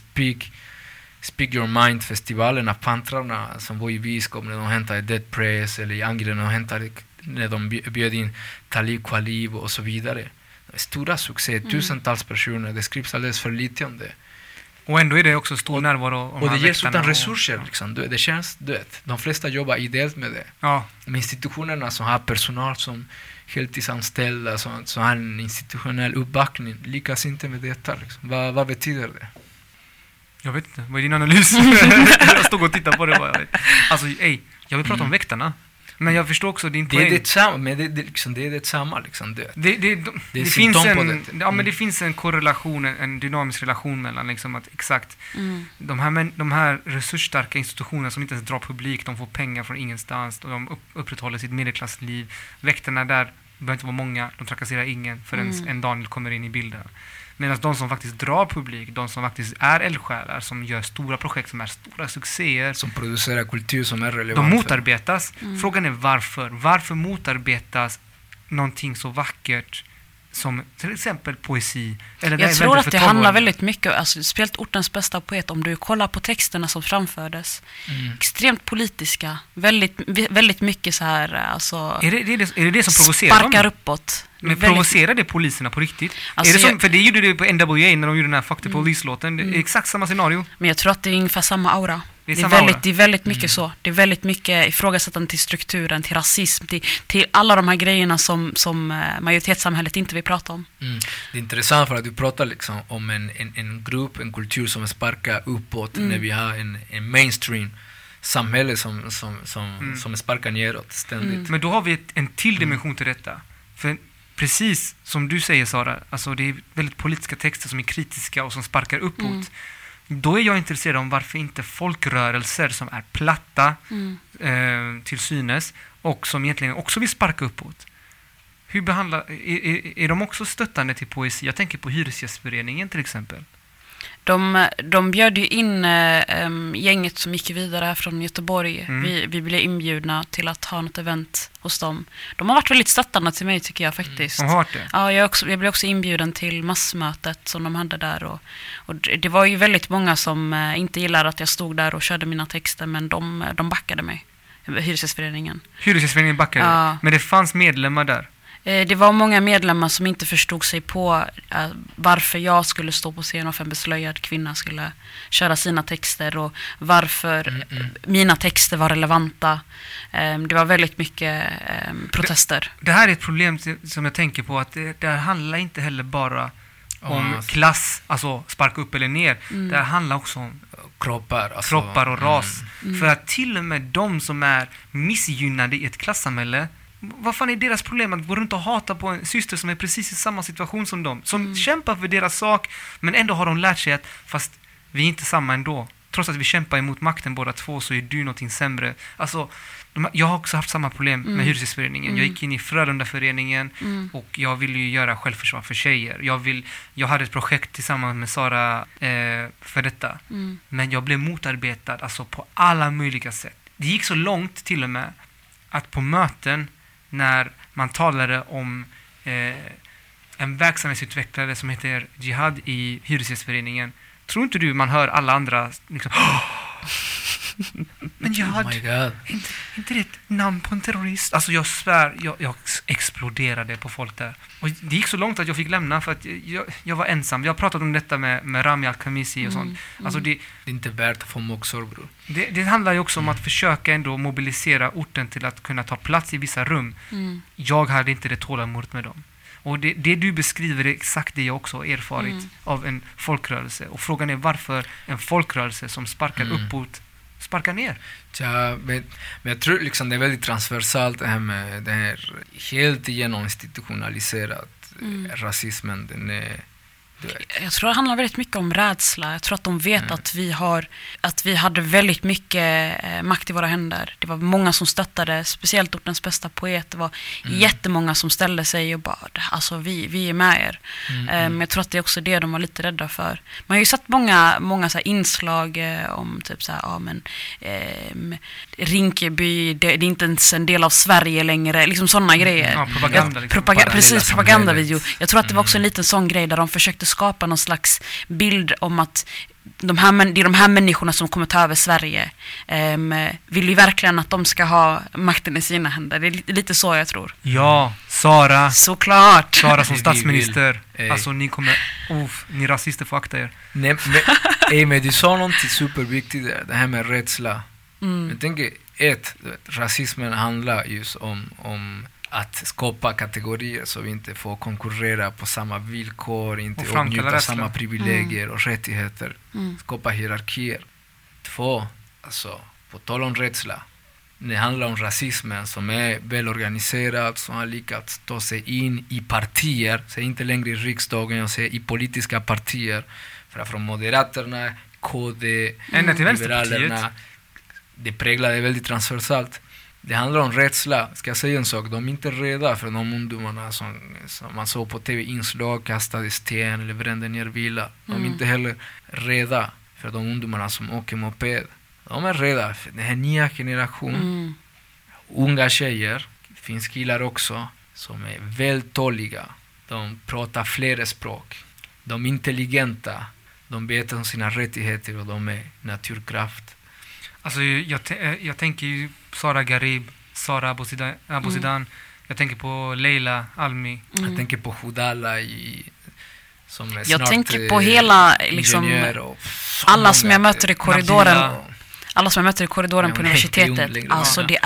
Speak Your Mind-festivalen av Pantrarna som var i Biskop när de hämtade Dead Press, eller i Angren när de bjöd in Talib Kweli och så vidare. Stora succé, tusentals personer, det skrivs alldeles för lite om det. Och ändå är det också stor närvaro. Och det ges utan resurser. Liksom. Det känns, du vet, de flesta jobbar ideellt med det. Ja. Med institutionerna som har personal som heltidsanställda, som har en institutionell uppbackning, lyckas inte med detta. Liksom. Vad betyder det? Jag vet inte. Vad är din analys? Jag stod och tittade på det bara. Alltså, jag vill prata om väktarna. Men jag förstår också din poäng. Det är detsamma, men det är detsamma liksom. Det finns men det finns en korrelation, en dynamisk relation mellan liksom att exakt de här resursstarka institutionerna som inte ens drar publik, de får pengar från ingenstans och de upprätthåller sitt medelklassliv. Väktarna där behöver inte vara många, de trakasserar ingen förrän en Daniel kommer in i bilden. Medan de som faktiskt drar publik, de som faktiskt är eldsjälar, som gör stora projekt, som är stora succéer, som producerar kultur som är relevant, de motarbetas. Frågan är varför. Varför motarbetas någonting så vackert som till exempel poesi? Eller jag tror att det handlar väldigt mycket, alltså speciellt ortens bästa poet, om du kollar på texterna som framfördes. Extremt politiska, väldigt mycket så här, alltså, är det som provocerar sparkar uppåt. Men provocerar det poliserna på riktigt? Alltså, för det gjorde det på NWA när de gjorde den här Fuck the Police-låten. Det är exakt samma scenario. Men jag tror att det är ungefär samma aura. Det är väldigt mycket så. Det är väldigt mycket ifrågasättande till strukturen, till rasism, till alla de här grejerna som majoritetssamhället inte vill prata om. Det är intressant för att du pratar liksom om en grupp, en kultur som sparkar uppåt när vi har en mainstream samhälle som sparkar neråt ständigt. Men då har vi en till dimension till detta. För precis som du säger, Sara, alltså det är väldigt politiska texter som är kritiska och som sparkar uppåt. Då är jag intresserad om varför inte folkrörelser som är platta till synes och som egentligen också vill sparka uppåt. Hur är de också stöttande till poesi? Jag tänker på Hyresgästföreningen till exempel. De bjöd ju in gänget som gick vidare från Göteborg. Vi blev inbjudna till att ha något event hos dem. De har varit väldigt stöttande till mig, tycker jag faktiskt. De har varit det? Ja, jag blev också inbjuden till massmötet som de hade där. Och det var ju väldigt många som inte gillade att jag stod där och körde mina texter, men de backade mig. Hyresgästföreningen. Hyresgästföreningen backade? Ja. Men det fanns medlemmar där? Det var många medlemmar som inte förstod sig på varför jag skulle stå på scen och en beslöjad kvinna skulle köra sina texter och varför mina texter var relevanta. Det var väldigt mycket protester. Det här är ett problem som jag tänker på, att det handlar inte heller bara om klass, alltså sparka upp eller ner. Det handlar också om kroppar och ras. För att till och med de som är missgynnade i ett klassamhälle, vad fan är deras problem att gå runt och hata på en syster som är precis i samma situation som dem? Som kämpar för deras sak, men ändå har de lärt sig att fast vi är inte samma ändå. Trots att vi kämpar emot makten båda två, så är du någonting sämre. Alltså, jag har också haft samma problem med Hyresgästföreningen. Jag gick in i Frölundaföreningen och jag ville ju göra självförsvar för tjejer. Jag hade ett projekt tillsammans med Sara för detta. Men jag blev motarbetad alltså på alla möjliga sätt. Det gick så långt till och med att på möten när man talade om en verksamhetsutvecklare som heter Jihad i Hyresgästföreningen, tror inte du man hör alla andra liksom, men Jihad, inte det ett namn på en terrorist? Alltså jag svär, jag exploderade på folk där. Och det gick så långt att jag fick lämna för att jag var ensam. Jag har pratat om detta med Rami Al-Khamisi och sånt. Alltså det är inte värt att få moxor, bror. Det handlar ju också om att försöka ändå mobilisera orten till att kunna ta plats i vissa rum. Jag hade inte det tålamodet med dem. Och det du beskriver är exakt det jag också har erfarit av en folkrörelse. Och frågan är varför en folkrörelse som sparkar uppåt sparkar ner. Ja, men jag tror liksom det är väldigt transversalt det här med det här helt igenom institutionaliserat rasismen. Den är, jag tror det handlar väldigt mycket om rädsla. Jag tror att de vet att vi hade väldigt mycket makt i våra händer. Det var många som stöttade, speciellt ortens bästa poet. Det var jättemånga som ställde sig och bara, alltså vi är med er. Men jag tror att det är också det de var lite rädda för. Man har ju sett många så här inslag om typ så här, Rinkeby, det är inte ens en del av Sverige längre, liksom sådana grejer. Ja, propaganda. Precis, propagandavideo. Jag tror att det var också en liten sån grej där de försökte skapa någon slags bild om att det är de här människorna som kommer ta över Sverige. Vill ju verkligen att de ska ha makten i sina händer. Det är lite så jag tror. Ja, Sara. Såklart. Sara som statsminister. Alltså ni kommer... ni rasister får akta er. Nej, men du sa någonting superviktigt där. Det här med rädsla. Jag tänker, rasismen handlar just om att skapa kategorier så vi inte får konkurrera på samma villkor, inte åtnjuta samma privilegier och rättigheter. Skapa hierarkier. 2, alltså på tal om rädsla, det handlar om rasismen som är välorganiserad, som har lyckats ta sig in i partier, så inte längre i riksdagen, jag säger i politiska partier, från Moderaterna, KD, Liberalerna. Det präglar det väldigt transversalt. Det handlar om rädsla. Ska jag säga en sak? De är inte rädda för de ungdomarna som man såg på tv-inslag, kastade sten eller brände ner bilar. De är inte heller rädda för de ungdomarna som åker moped. De är rädda för den här nya generationen. Unga tjejer, det finns killar också, som är vältaliga. De pratar flera språk. De är intelligenta. De vet om sina rättigheter och de är naturkraft. Alltså jag tänker ju Sara Garib, Sara Abuzidan. Jag tänker på Leila Almi. Jag tänker på Hudala som är jag tänker på hela liksom, alla som jag möter i korridoren. Alla som jag möter i korridoren på universitetet. Alltså det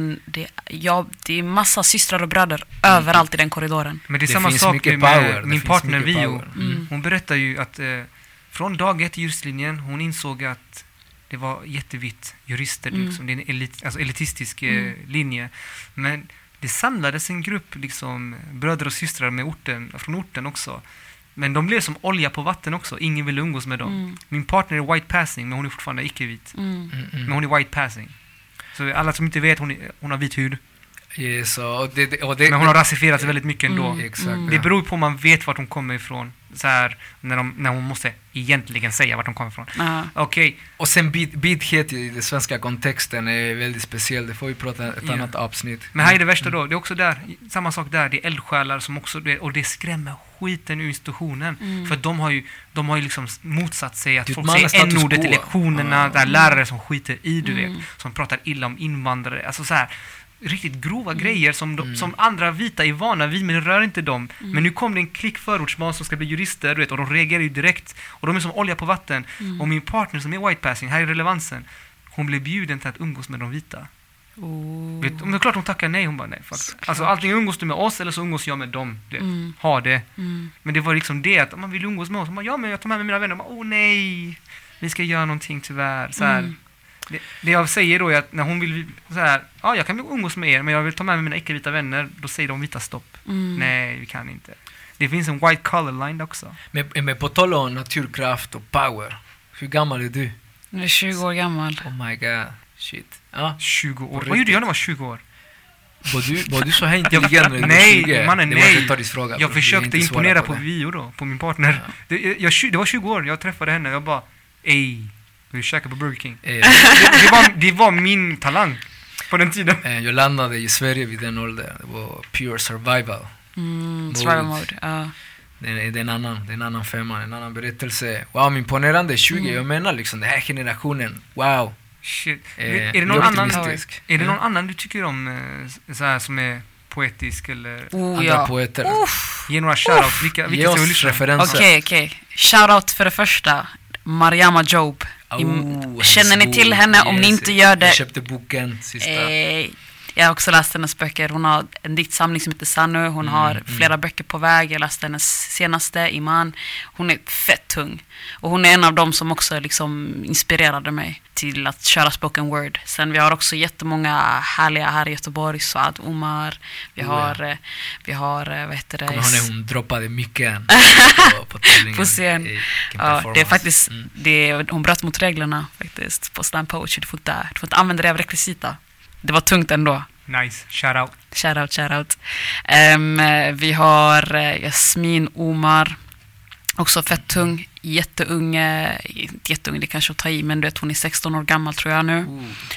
är massa systrar och bröder överallt i den korridoren. Men det är samma sak med min partner Vio. Hon berättar ju att från dag 1 i juristlinjen hon insåg att det var jättevitt jurister, liksom. Det är en elitistisk linje. Men det samlades en grupp liksom, bröder och systrar med från orten också. Men de blev som olja på vatten också. Ingen ville umgås med dem. Min partner är white passing, men hon är fortfarande icke-vit. Men hon är white passing. Så alla som inte vet, hon har vit hud. Yes, men hon har rasifierats väldigt mycket ändå. Exakt, det beror på om man vet vart hon kommer ifrån. Så här, när hon måste egentligen säga vart hon kommer ifrån. Okay. Och sen bithet i den svenska kontexten är väldigt speciell. Det får vi prata ett annat avsnitt. Men här är det värsta då. Det är också där, samma sak där. Det är eldsjälar som också, och det skrämmer skiten ur institutionen. För de har ju liksom motsatt sig att folk säger n-ordet i lektionerna. Där lärare som skiter i, du vet. Som pratar illa om invandrare. Alltså så här. Riktigt grova grejer som andra vita är vana vid, men det rör inte dem. Men nu kom det en klick förortsbarn som ska bli jurister, du vet, och de reagerar ju direkt. Och de är som olja på vatten. Och min partner som är white passing, här är relevansen. Hon blev bjuden till att umgås med de vita. Vet, men det är klart hon tackar nej, hon bara nej. Alltså antingen umgås du med oss eller så umgås jag med dem. Ha det. Men det var liksom det att man vill umgås med oss. Man bara, ja, men jag tar med mina vänner. Åh nej, vi ska göra någonting tyvärr. Så här. Det jag säger då är att när hon vill så här, ja, jag kan umgås med er, men jag vill ta med mig mina icke-vita vänner, då säger de vita stopp. Nej, vi kan inte. Det finns en white color line också. Men på tal om naturkraft och power, hur gammal är du? Jag är 20 år gammal. Oh my god, shit. 20 år. Vad gjorde jag när jag var 20 år? Var du så här intelligent när du var 20? Mannen, fråga, jag försökte imponera på Vio då, på min partner. Det var 20 år, jag träffade henne, jag bara, vi käkade på Burger King. Det var min talang på den tiden. Jag landade i Sverige vid den åldern. Det var pure survival. Survival mode. Det är en annan femman, en annan berättelse. Wow, imponerande 20. Jag menar liksom, den här generationen. Wow. Shit. Är det någon annan du tycker om så här, som är poetisk eller andra poeter? Ge några shoutouts. Vilka ge oss referenser. Okej. Shoutout för det första. Mariama Job. Känner ni till henne? Om ni inte gör det. Jag köpte boken sista. Jag har också läst hennes böcker. Hon har en diktsamling som heter Sanu. Hon har flera böcker på väg. Jag läste hennes senaste, Iman. Hon är fett tung. Och hon är en av dem som också liksom inspirerade mig till att köra spoken word. Sen vi har också jättemånga härliga här i Göteborg. Suad Omar. Vi har vad heter det? Hon droppade mycket på scen. Det är faktiskt hon bröt mot reglerna faktiskt på slam poetry. Du får inte använda det av rekvisita. Det var tungt ändå. Nice, shoutout. Vi har Jasmin Omar, också fett tung, jätteung, det kanske att ta i, men du vet, hon är 16 år gammal tror jag nu.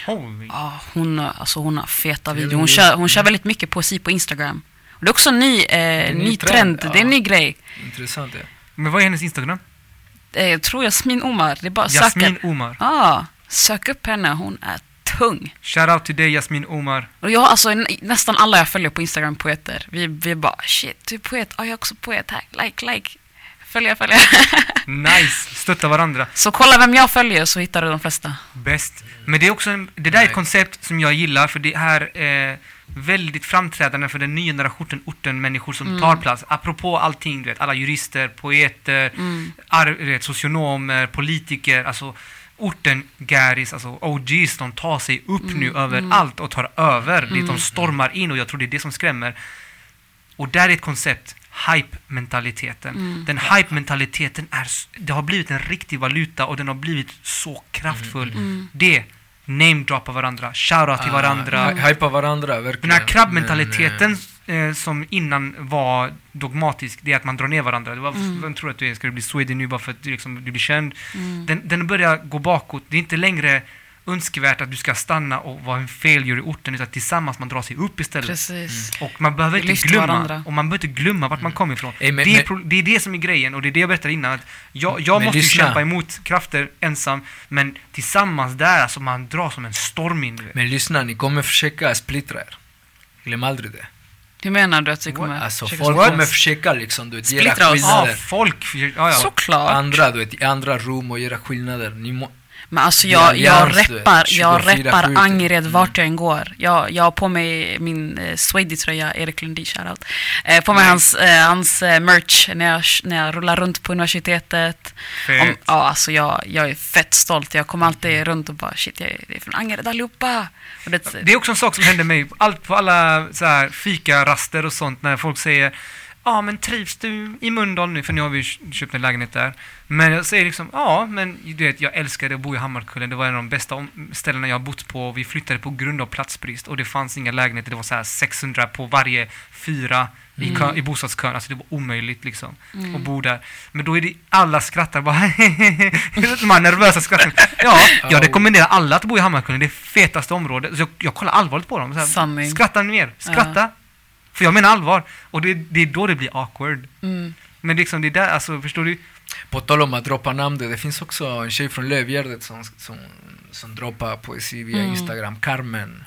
Hon har feta videor. Hon kör väldigt mycket poesi på Instagram. Och det är också en ny trend. Det är en ny grej. Intressant, ja. Men vad är hennes Instagram? Jag tror Jasmin Omar. Det är bara Jasmin Omar. Sök upp henne, hon är tung. Shoutout till dig, Jasmin Omar. Och jag, alltså, nästan alla jag följer på Instagram poeter. Vi bara, shit, du är poet. Jag är också poet här. Like. Följa. Nice, stötta varandra. Så kolla vem jag följer så hittar du de flesta. Bäst. Men det är också det där är ett koncept som jag gillar, för det här är väldigt framträdande för den nya generationen människor som tar plats. Apropå allting, du vet, alla jurister, poeter, socionomer, politiker, alltså garis, alltså OGs, de tar sig upp nu över allt och tar över. De stormar in, och jag tror det är det som skrämmer. Och där är ett koncept, hype-mentaliteten. Den hype-mentaliteten det har blivit en riktig valuta, och den har blivit så kraftfull. Det name-droppa varandra, shoutout till varandra. Hypa varandra, verkligen. Den här krabbmentaliteten som innan var dogmatisk, det är att man drar ner varandra. Det var, vem tror att du är? Ska du bli Sweden nu bara för att du blir känd? Den börjar gå bakåt. Det är inte längre önskvärt att du ska stanna och vara en failure i orten, utan tillsammans man drar sig upp istället. Precis. Och man behöver inte glömma. Och man behöver inte glömma vart man kommer ifrån. Det är det som är grejen, och det är det jag berättade innan. Att jag måste kämpa emot krafter ensam, men tillsammans där, alltså man drar som en storm in. Men lyssna, ni kommer försöka splittra er. Glöm aldrig det. Hur menar du att vi kommer folk kommer försöka liksom, du vet, göra skillnader. Folk. Såklart. Andra rum och göra skillnader. Men alltså jag reppar Angered vart jag än går. Jag har på mig min Swedish-tröja, Erik Lundin, shoutout. På mig hans merch när jag rullar runt på universitetet. Alltså jag är fett stolt. Jag kommer alltid runt och bara shit, jag är från Angered allihopa. Och det är också en sak som händer mig på alla så här fika-raster och sånt, när folk säger men trivs du i Mölndal nu? För nu har vi köpt en lägenhet där. Men jag säger liksom, men du vet, jag älskade att bo i Hammarkullen. Det var en av de bästa ställena jag har bott på. Vi flyttade på grund av platsbrist. Och det fanns inga lägenheter. Det var så här 600 på varje 4 i bostadskön. Alltså det var omöjligt liksom att bo där. Men då är det, alla skrattar bara de här nervösa skratten. Jag rekommenderar alla att bo i Hammarkullen. Det är fetaste området. Så jag kollar allvarligt på dem. Så här, skratta mer. Skratta. För jag menar allvar. Och det är då det blir awkward. Men liksom det är där, alltså förstår du? På tal om att droppa namn, det finns också en tjej från Lövgärdet som droppar poesi via Instagram. Carmen.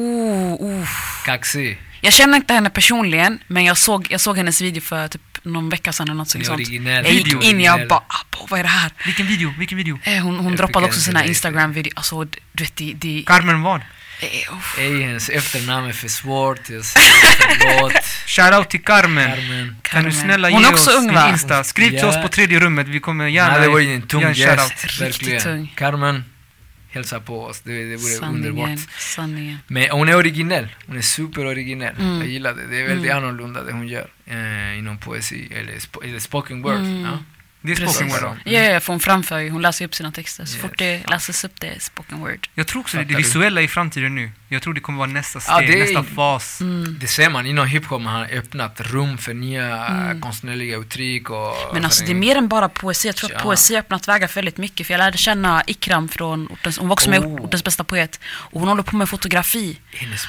Kaxi. Jag känner inte henne personligen, men jag såg hennes video för typ någon vecka sedan eller något sånt. Jag gick in, jag bara, vad är det här? Vilken video? Hon droppade också sina Instagram-video. Alltså, du vet, det... Carmen vad? Hennes efternamn är för svårt. Shoutout till Carmen. Kan du snälla ge oss din Insta? Skriv till oss på 3:e rummet. Vi kommer gärna... det var ju en tung gäst. Riktigt tung. Carmen, hälsa på oss. Det vore underbart. Sanningen. Men hon är originell. Hon är super originell. Jag gillar det. Det är väldigt annorlunda det hon gör inom poesi eller spoken word. Ja. Det är spoken word. Ja, för hon framför, hon läser upp sina texter. Så fort det läses upp, det är spoken word. Jag tror också det visuella i framtiden nu. Jag tror det kommer vara nästa steg, nästa fas. Det ser man inom hiphop, man har öppnat rum för nya konstnärliga uttryck. Men alltså det är mer än bara poesi. Jag tror att poesi har öppnat vägar för väldigt mycket. För jag lärde känna Ikram från hon var också med ortens bästa poet. Och hon håller på med fotografi. Hennes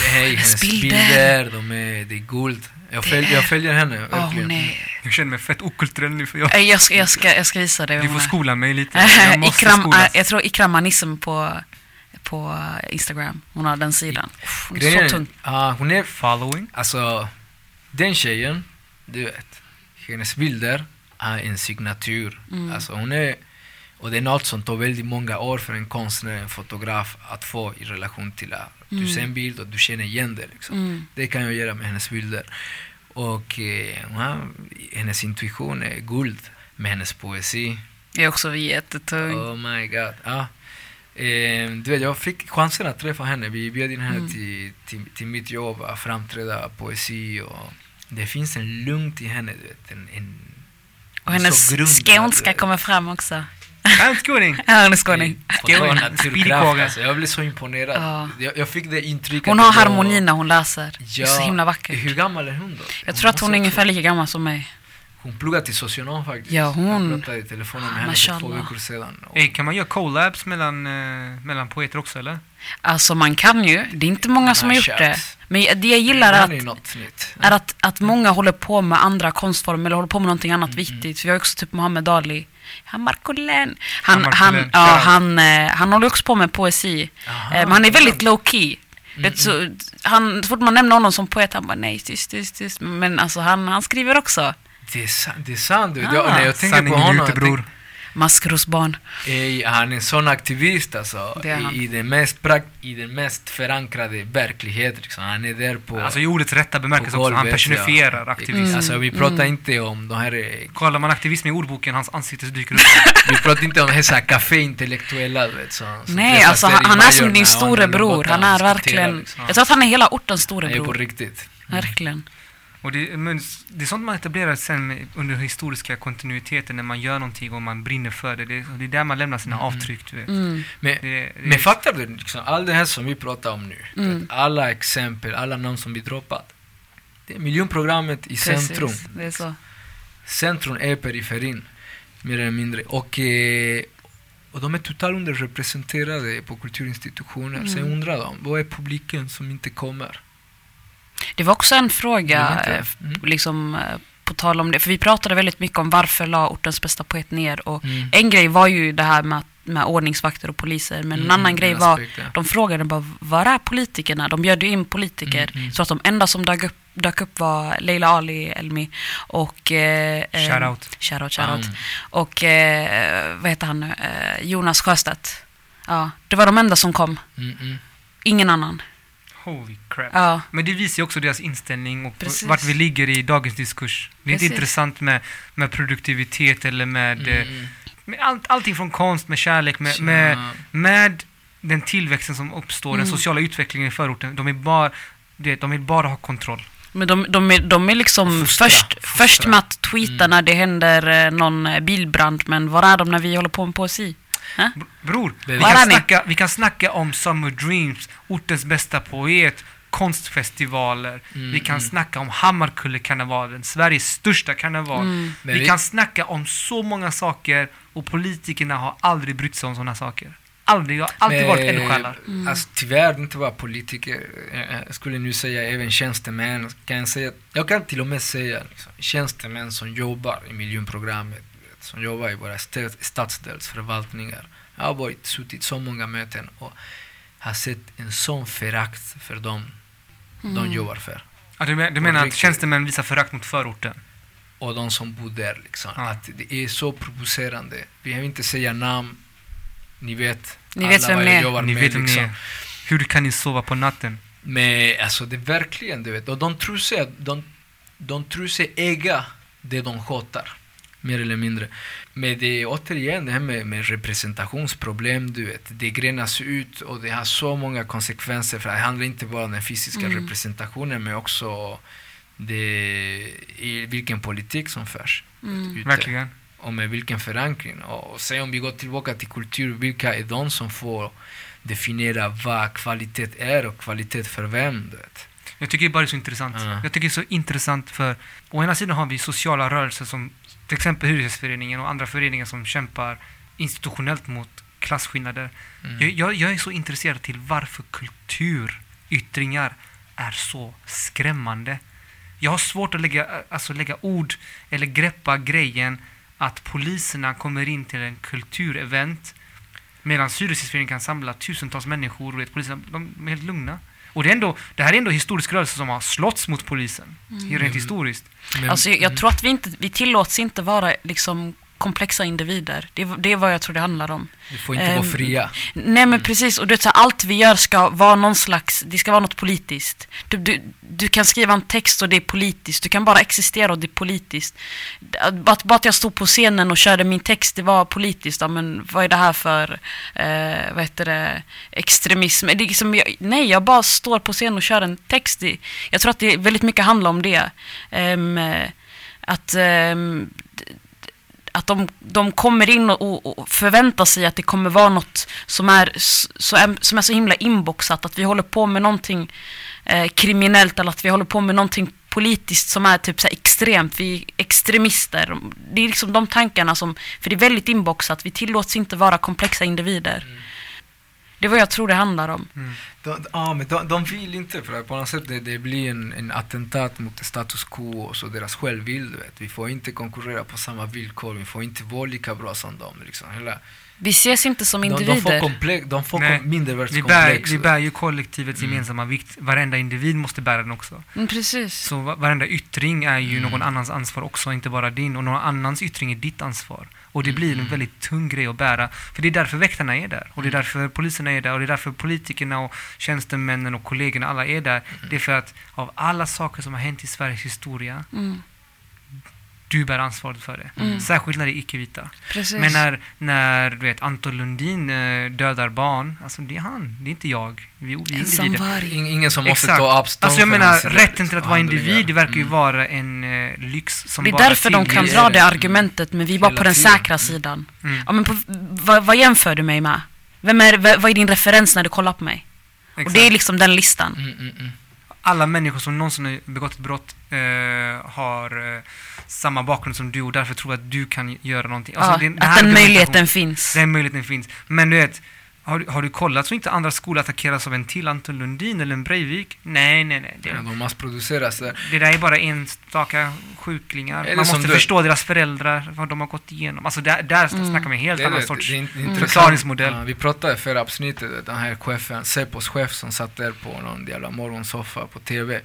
bilder, det är guld. Jag följer henne. Jag känner mig fett okulturell nu. För jag ska visa det. Du får skola mig lite. Jag tror Ikram Anism på Instagram. Hon har den sidan. Hon är så tung. Hon är following. Alltså, den tjejen, du vet, hennes bilder är en signatur. Alltså, hon är... Och det är något som tar väldigt många år för en konstnär, en fotograf att få i relation till att du ser en bild och du känner igen det. Liksom. Det kan jag göra med hennes bilder. Och hennes intuition är guld med hennes poesi. Det är också jättetung. Oh my god. Du vet, jag fick chansen att träffa henne. Vi bjöd in henne till mitt jobb att framträda poesi. Och det finns en lugn till henne. Du vet, och hennes skånska kommer fram också. Han är skåning. Han är skåning. Jag blev så imponerad. Jag fick det intrycket. Hon har harmoni när hon läser. Det är så himla vackert. Hur gammal är hon då? Jag tror att hon är ungefär lika gammal som mig. Hon pluggade till socionom faktiskt. Ja, hon... Jag pratade i telefonen med henne för 2 veckor sedan. Kan man göra collabs mellan poeter också, eller? Alltså man kan ju. Det är inte många som har gjort det. Men det jag gillar är att många håller på med andra konstformer eller håller på med någonting annat viktigt. För vi har också typ Mohammed Ali. Marcolén. Han håller också på med poesi. Men han är väldigt low key. Så fort man nämner honom som poet, han bara nej, tyst. Men alltså han skriver också. Det är sant. När jag tänker på honom, bror. Maskrosbarn. Han är en sån aktivist alltså, i den mest förankrade verklighet liksom. Han är där på, alltså i ordets rätta bemärkelse också. Han personifierar aktivism. Alltså vi pratar inte om de här... Kollar man aktivism i ordboken, hans ansikte dyker upp. Vi pratar inte om dessa café-intellektuella. Nej, alltså han är som din storebror. Han är verkligen... Liksom. Jag tror att han är hela ortens storebror. Han är på riktigt. Verkligen. Och det är sånt man etablerar sen under historiska kontinuiteten när man gör någonting och man brinner för det. Det är där man lämnar sina avtryck, du vet. Men fattar du liksom, allt det här som vi pratar om nu, alla exempel, alla namn som vi droppat, det är miljonprogrammet i centrum. Precis, det är så. Centrum är periferin, mer eller mindre. Och de är totalt underrepresenterade på kulturinstitutioner. Sen undrar de, vad är publiken som inte kommer? Det var också en fråga liksom, på tal om det. För vi pratade väldigt mycket om varför la ortens bästa poet ner. Och en grej var ju det här med ordningsvakter och poliser. Men en annan grej var, de frågade bara, var är politikerna? De bjöd in politiker. Så att de enda som dök upp dök upp var Leila Ali Elmi och shoutout. Och vad heter han nu? Jonas Sjöstedt. Ja, det var de enda som kom. Ingen annan. Holy crap. Ja. Men det visar ju också deras inställning och Precis. vart vi ligger i dagens diskurs. Det är Precis. inte intressant med produktivitet eller med allting från konst, med kärlek, med den tillväxten som uppstår, den sociala utvecklingen i förorten. De vill bara ha kontroll. Men de är liksom först med att tweeta när det händer någon bilbrand, men var är de när vi håller på med poesi? Bror, vi kan snacka om Summer Dreams, ortens bästa poet, konstfestivaler. Vi kan snacka om Hammarkullekarnevalen, Sveriges största karneval. Vi kan snacka om så många saker, och politikerna har aldrig brytt sig om sådana saker. Aldrig varit eldsjälar. Alltså, tyvärr inte bara politiker. Jag skulle nu säga även tjänstemän. Jag kan till och med säga liksom, tjänstemän som jobbar i miljonprogrammet, som jobbar i våra stadsdelsförvaltningar. Jag har suttit så många möten och har sett en sån förakt för dem de jobbar för. Ja, du menar att tjänstemän visar förakt mot förorten? Och de som bor där liksom. Att det är så provocerande. Vi behöver inte säga namn. Ni vet vem ni är. Ni vet liksom. Hur kan ni sova på natten? Men alltså det är verkligen, du vet. Och de tror sig äga det de hatar. Mer eller mindre. Men det är återigen det här med representationsproblem, du vet. Det grenas ut och det har så många konsekvenser. För det handlar inte bara om den fysiska representationen, men också i vilken politik som förs. Verkligen. Och med vilken förankring. Och säg om vi går tillbaka till kultur, vilka är de som får definiera vad kvalitet är och kvalitet för vem, du vet. Jag tycker bara det är så intressant. Jag tycker det är så intressant för å ena sidan har vi sociala rörelser som till exempel Hyresgästföreningen och andra föreningar som kämpar institutionellt mot klasskillnader. Jag är så intresserad till varför kulturyttringar är så skrämmande. Jag har svårt att lägga ord eller greppa grejen att poliserna kommer in till en kulturevent medan Hyresgästföreningen kan samla tusentals människor, och poliserna, de är helt lugna. Och det här är ändå historisk rörelse som har slåtts mot polisen. Rent historiskt. Alltså jag tror att vi tillåts inte vara liksom komplexa individer. Det är vad jag tror det handlar om. Vi får inte vara fria. Nej, men precis. Och det, så allt vi gör ska vara det ska vara något politiskt. Du kan skriva en text och det är politiskt. Du kan bara existera och det är politiskt. Bara att jag stod på scenen och körde min text, det var politiskt. Ja, men vad är det här för extremism? Det är liksom, jag bara står på scen och kör en text. Jag tror att det väldigt mycket handlar om det. Att de kommer in och förväntar sig att det kommer vara något som är så himla inboxat, att vi håller på med någonting kriminellt, eller att vi håller på med någonting politiskt som är typ så här extremt, vi är extremister. Det är liksom de tankarna för det är väldigt inboxat, vi tillåts inte vara komplexa individer. Det är vad jag tror det handlar om. Men de vill inte, för att på något sätt det blir en attentat mot status quo och så deras självbild, vet. Vi får inte konkurrera på samma villkor, vi får inte vara lika bra som dem liksom. Vi ses inte som individer. De får mindervärldskomplex. Vi bär ju kollektivets gemensamma vikt. Varenda individ måste bära den också. Precis. Så varenda yttring är ju någon annans ansvar också, inte bara din. Och någon annans yttring är ditt ansvar. Och det blir en väldigt tung grej att bära. För det är därför väktarna är där. Och det är därför poliserna är där. Och det är därför politikerna och tjänstemännen och kollegorna alla är där. Det är för att av alla saker som har hänt i Sveriges historia, du bär ansvaret för det. Särskilt när det är icke-vita. Precis. Men när du vet, Anton Lundin dödar barn, alltså det är han, det är inte jag. Vi är individer. Ingen som måste ta avstånd. Alltså jag menar, rätten till att vara individ, det verkar ju vara en lyx som bara... Det är därför de kan dra det argumentet, men vi var på den säkra sidan. Ja, men vad jämför du mig med? Vad är din referens när du kollar på mig? Exakt. Och det är liksom den listan. Alla människor som någonsin har begått ett brott har samma bakgrund som du, och därför tror jag att du kan göra någonting. Alltså, att den möjligheten finns. Den möjligheten finns. Men du vet, har du kollat så inte andra skolor attackeras av en till Anton Lundin eller en Breivik? Nej. De massproduceras där. Det där är bara enstaka sjuklingar. Man måste förstå deras föräldrar, vad de har gått igenom. Alltså där snackar man helt annan sorts förklaringsmodell. Vi pratade förra avsnittet, den här chefen, Säpos chef som satt där på någon jävla morgonsoffa på TV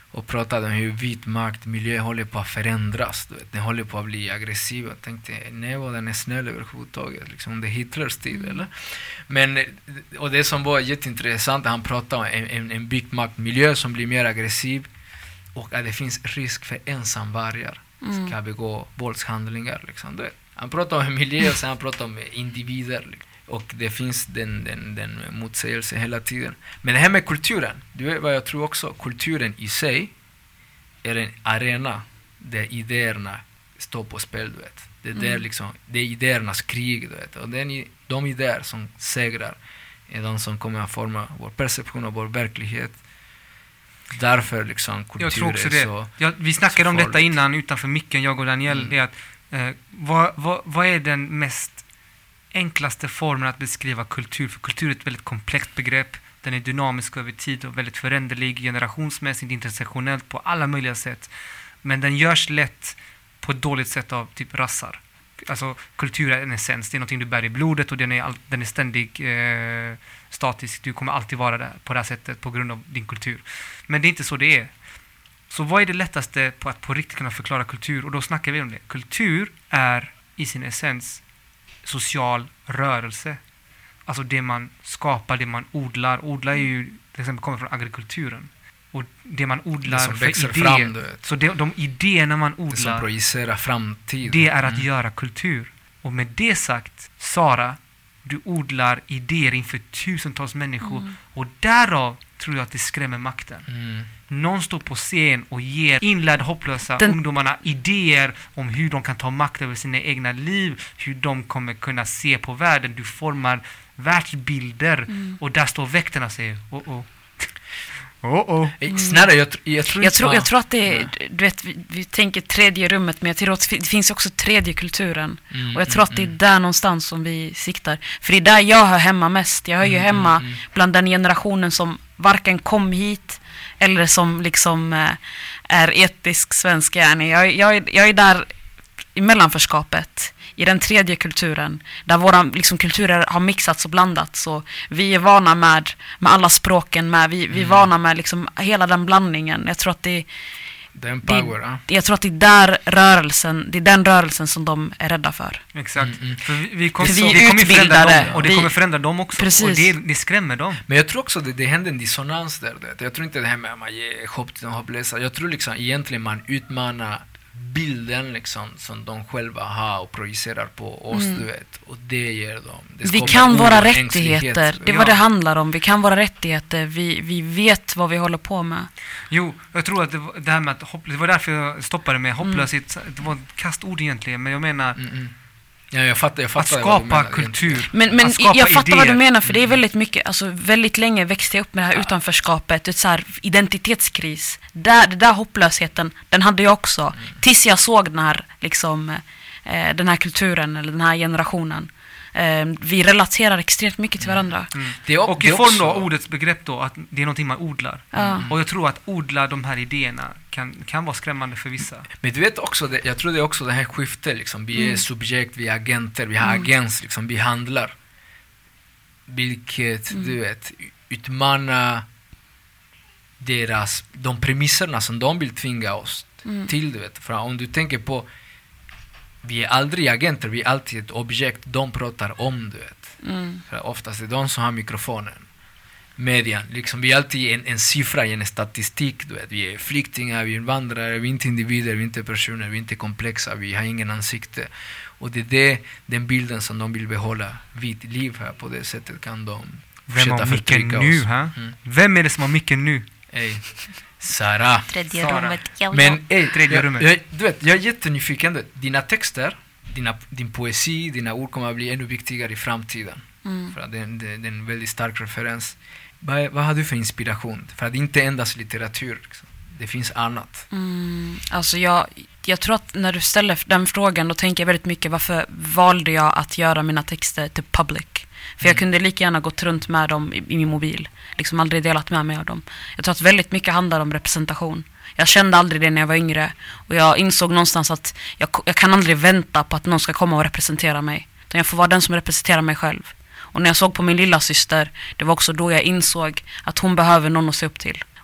och pratade om hur vit makt, miljö håller på att förändras. Du vet. Den håller på att bli aggressiv. Jag tänkte, nej vad den är snäll överhuvudtaget. Liksom, det är Hitlers tid, eller? Men, och det som var jätteintressant, han pratade om en vit maktmiljö som blir mer aggressiv och att det finns risk för ensamvargar ska begå våldshandlingar. Liksom. Du vet. Han pratade om miljö och sen han pratade om individer. Liksom. Och det finns den motsägelse hela tiden. Men det här med kulturen, du vet vad jag tror också, kulturen i sig är en arena där idéerna står på spel, du vet. Det är där liksom, det är idéernas krig, du vet. Och de idéer som segrar är de som kommer att forma vår perception av vår verklighet. Därför liksom kultur jag tror också är det. så. Ja, vi snackade om detta innan utanför micken, jag och Daniel. Det är att, vad är den mest enklaste formen att beskriva kultur? För kultur är ett väldigt komplext begrepp. Den är dynamisk över tid och väldigt föränderlig, generationsmässigt, intersektionellt på alla möjliga sätt. Men den görs lätt på ett dåligt sätt av typ rassar. Alltså kultur är en essens, det är någonting du bär i blodet och den är ständig statisk. Du kommer alltid vara där på det här sättet på grund av din kultur. Men det är inte så det är. Så vad är det lättaste på att på riktigt kunna förklara kultur? Och då snackar vi om det. Kultur är i sin essens social rörelse. Alltså det man skapar, det man odlar. Odlar är ju, till exempel, kommer från agrikulturen. Och det man odlar som växer idéer. fram, du vet. Så de idéerna man odlar, Det som projicerar framtid. det är att göra kultur. Och med det sagt, Sara, du odlar idéer inför tusentals människor. Och därav tror jag att det skrämmer makten. Någon står på scen och ger inlärda hopplösa ungdomarna idéer om hur de kan ta makt över sina egna liv, hur de kommer kunna se på världen. Du formar världsbilder och där står väktarna och säger Snälla, jag tror att det är, du vet, vi tänker tredje rummet, men jag tror att det finns också tredje kulturen. Och jag tror att det är där någonstans som vi siktar. För det är där jag hör hemma mest. Jag hör ju hemma bland den generationen som varken kom hit eller som liksom är etisk svensk. Jag är där i mellanförskapet, i den tredje kulturen, där våra liksom kulturer har mixats och blandats. Så vi är vana med alla språken, vi är vana med liksom hela den blandningen. Jag tror att jag tror att det är den rörelsen som de är rädda för. Exakt. För vi kommer förändra dem, och det kommer förändra dem också. Precis. Och det skrämmer dem. Men jag tror också det händer en dissonans där. Jag tror inte det här med att man ger hopp till de hopplösa. Jag tror liksom egentligen man utmanar bilden liksom som de själva har och projicerar på oss, du vet. Och det ger dem. Vi kan våra rättigheter. Det är vad det handlar om. Vi kan våra rättigheter. Vi vet vad vi håller på med. Jo, jag tror att det här med att det var därför jag stoppade med hopplöshet. Det var ett kastord egentligen, men jag menar Ja, jag fattar att skapa kultur. Men jag fattar vad du menar, för det är väldigt mycket, alltså väldigt länge växte jag upp med det här utanförskapet, ett så här identitetskris. Det där hopplösheten, den hade jag också. Tills jag såg den här, liksom, den här kulturen eller den här generationen. Vi relaterar extremt mycket till varandra. Och i form av ordets begrepp då, att det är någonting man odlar. Och jag tror att odla de här idéerna kan vara skrämmande för vissa. Men du vet också, jag tror det är också det här skiftet liksom. Vi är subjekt, vi är agenter, vi har agens liksom, vi handlar. Vilket, du vet, utmanar de premisserna som de vill tvinga oss till, du vet. För om du tänker på, vi är aldrig agenter, vi är alltid ett objekt de pratar om, du vet. För oftast är det de som har mikrofonen. Median, liksom, vi är alltid en siffra i en statistik, du vet. Vi är flyktingar, vi är invandrare, vi är inte individer, vi är inte personer, vi är inte komplexa, vi har ingen ansikte. Och det är den bilden som de vill behålla vid liv här. På det sättet kan de fortsätta förtrycka oss. Vem är det som har micken nu? Sara. Tredje rummet. Men tredje rummet. Du vet, jag är jättenyfiken. Dina texter, din poesi, dina ord kommer att bli ännu viktigare i framtiden. För att det är en väldigt stark referens. Vad har du för inspiration? För att det inte endast litteratur. Liksom. Det finns annat. Alltså jag tror att när du ställer den frågan, då tänker jag väldigt mycket, varför valde jag att göra mina texter till public? För jag kunde lika gärna gått runt med dem i min mobil. Liksom aldrig delat med mig av dem. Jag tror att väldigt mycket handlar om representation. Jag kände aldrig det när jag var yngre. Och jag insåg någonstans att jag kan aldrig vänta på att någon ska komma och representera mig. Utan jag får vara den som representerar mig själv. Och när jag såg på min lilla syster, det var också då jag insåg att hon behöver någon att se upp till.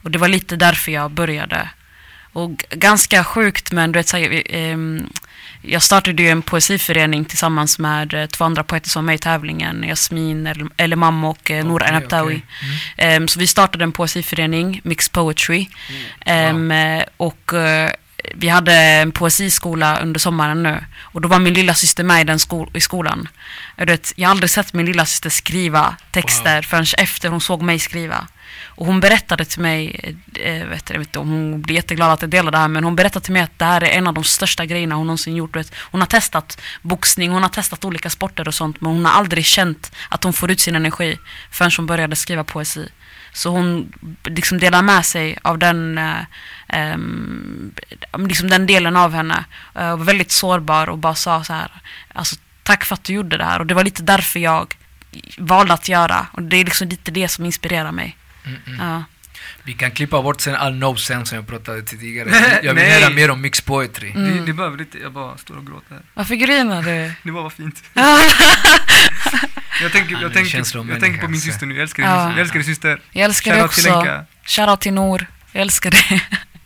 Och det var lite därför jag började. Och ganska sjukt, men du vet, jag startade ju en poesiförening tillsammans med 2 andra poeter som var med i tävlingen, Jasmin eller Mamma och Nour Enabtawi. Så vi startade en poesiförening, Mixed Poetry. Och vi hade en poesiskola under sommaren nu. Och då var min lilla syster med i skolan. Jag har aldrig sett min lilla syster skriva texter förrän efter hon såg mig skriva. Och hon berättade till mig, jag vet inte om hon blir jätteglad att jag delar det här, men hon berättade till mig att det här är en av de största grejerna hon någonsin gjort. Hon har testat boxning, hon har testat olika sporter och sånt, men hon har aldrig känt att hon får ut sin energi förrän hon började skriva poesi. Så hon liksom delar med sig av den liksom den delen av henne. Var väldigt sårbar och bara sa så här, alltså, tack för att du gjorde det här. Och det var lite därför jag valde att göra. Och det är liksom lite det som inspirerar mig. Ja. Vi kan klippa bort sen all no-sen som jag pratade tidigare. Jag vill höra mer om mixed poetry. Det behöver lite, jag bara står och gråter. Varför grinar du? Det var fint. Jag tänker på min syster nu. Jag älskar dig syster. Jag älskar dig också. Shoutout till Nour. Jag älskar dig.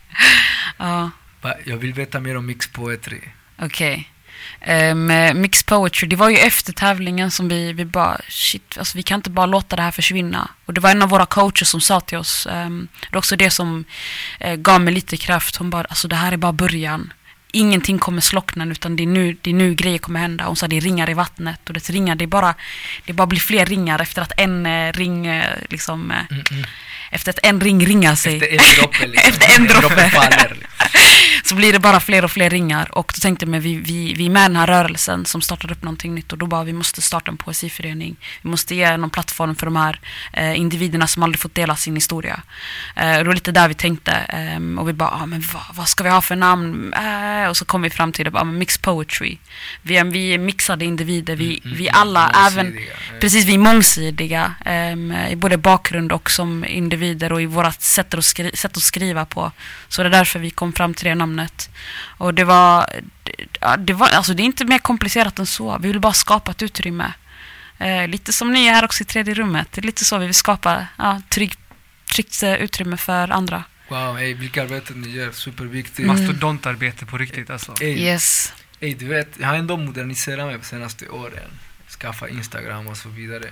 Jag vill veta mer om mixed poetry. Okej. Mixed poetry, det var ju efter tävlingen som vi bara, shit, alltså vi kan inte bara låta det här försvinna. Och det var en av våra coacher som sa till oss, det är också det som gav mig lite kraft. Hon bara, alltså det här är bara början. Ingenting kommer slockna, utan det är nu grejer kommer hända. Hon sa det är ringar i vattnet, och det ringar, det bara blir fler ringar efter att en ring liksom efter att en ring ringar sig. Efter en droppe faller. Så blir det bara fler och fler ringar. Och då tänkte jag, vi är med den här rörelsen som startar upp någonting nytt. Och då bara, vi måste starta en poesiförening. Vi måste ge någon plattform för de här individerna som aldrig fått dela sin historia. Och det var lite där vi tänkte. Och vi bara, men vad ska vi ha för namn? Och så kom vi fram till det, mixed poetry. Vi är mixade individer. Vi alla, även precis, vi är mångsidiga. I både bakgrund och som individer och i vårat sätt att skriva på. Så det är därför vi kom fram till det namnet. Och det var alltså det är inte mer komplicerat än så. Vi vill bara skapa ett utrymme. Lite som ni är här också i tredje rummet. Det är lite så vi vill skapa tryggt utrymme för andra. Wow, vilka arbete ni gör, superviktigt. Mastodontarbete på riktigt alltså. Yes. Du vet, jag har ändå moderniserat mig på senaste åren. Skaffa Instagram och så vidare.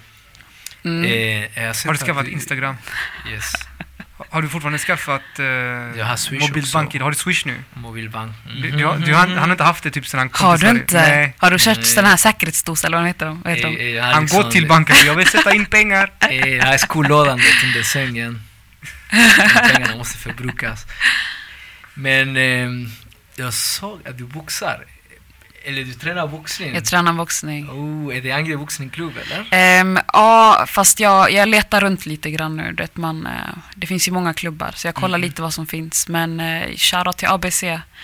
Har du skaffat Instagram? Yes. Har du fortfarande skaffat mobilbank? Har du Swish nu? Mobilbank. Han har inte haft det typ sedan han kom. Har du inte? Nej. Har du kört den här säkerhetsdos eller vad heter de? Han går till banken och jag vill sätta in pengar. Jag är skollådan under sängen. Pengarna måste förbrukas. Men jag såg att du boxar. Eller du tränar boxning? Jag tränar boxning. Är det Angre boxningsklubb eller? Ja, fast jag letar runt lite grann nu. Det finns ju många klubbar, så jag kollar lite vad som finns. Men shoutout till ABC.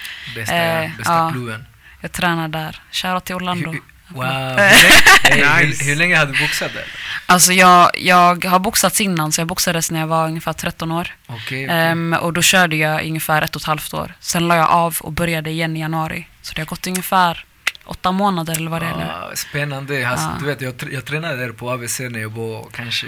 Bästa klubben. Jag tränar där. Shoutout till Orlando. Wow. Hur länge har du boxat där? Alltså jag har boxats innan, så jag boxades när jag var ungefär 13 år. Okay. Och då körde jag ungefär 1,5 år. Sen la jag av och började igen i januari. Så det har gått ungefär 8 månader eller vad det är nu. Spännande. Du vet, jag tränade där på ABC när jag var kanske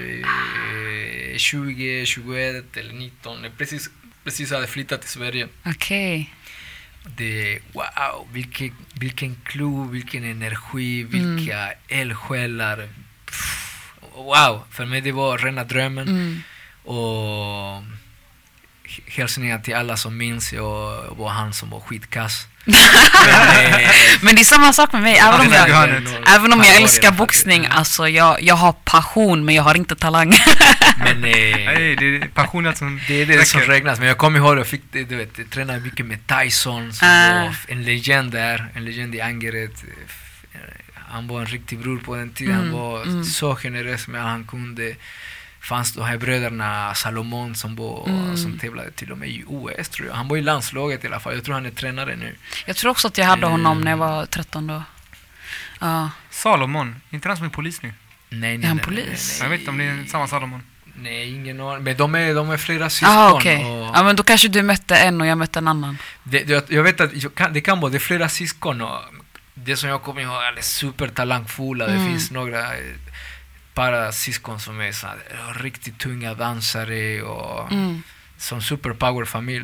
20, 21 eller 19. Jag precis hade flyttat till Sverige. Okej. Det, wow, vilken klubb, vilken energi, vilka eldsjälar. Wow, för mig det var rena drömmen. Och hälsningar till alla som minns. Jag var han som var skitkass. Men det är samma sak med mig. Även om jag älskar boxning, alltså jag har passion, men jag har inte talang. Men det är passionen som det är det som räknas. Men jag kommer ihåg att jag tränade mycket med Tyson som var en legend i Angered. Han var en riktig bror på den tiden. Han var så generös med han kunde. Fanns de här bröderna Salomon som tävlade till och med i OS, tror jag. Han var i landslaget i alla fall. Jag tror han är tränare nu. Jag tror också att jag hade honom när jag var 13 då. Salomon, inte han som är polis nu? Nej. Är han polis? Jag vet inte om det är samma Salomon. Nej, ingen aning. Men de är flera syskon. Okej. Ja, men då kanske du mötte en och jag mötte en annan. Jag vet att det kan vara flera syskon. Och det som jag kommer ihåg är supertalangfulla. Det finns några bara syskon som är så riktigt tunga dansare och som superpower-familj.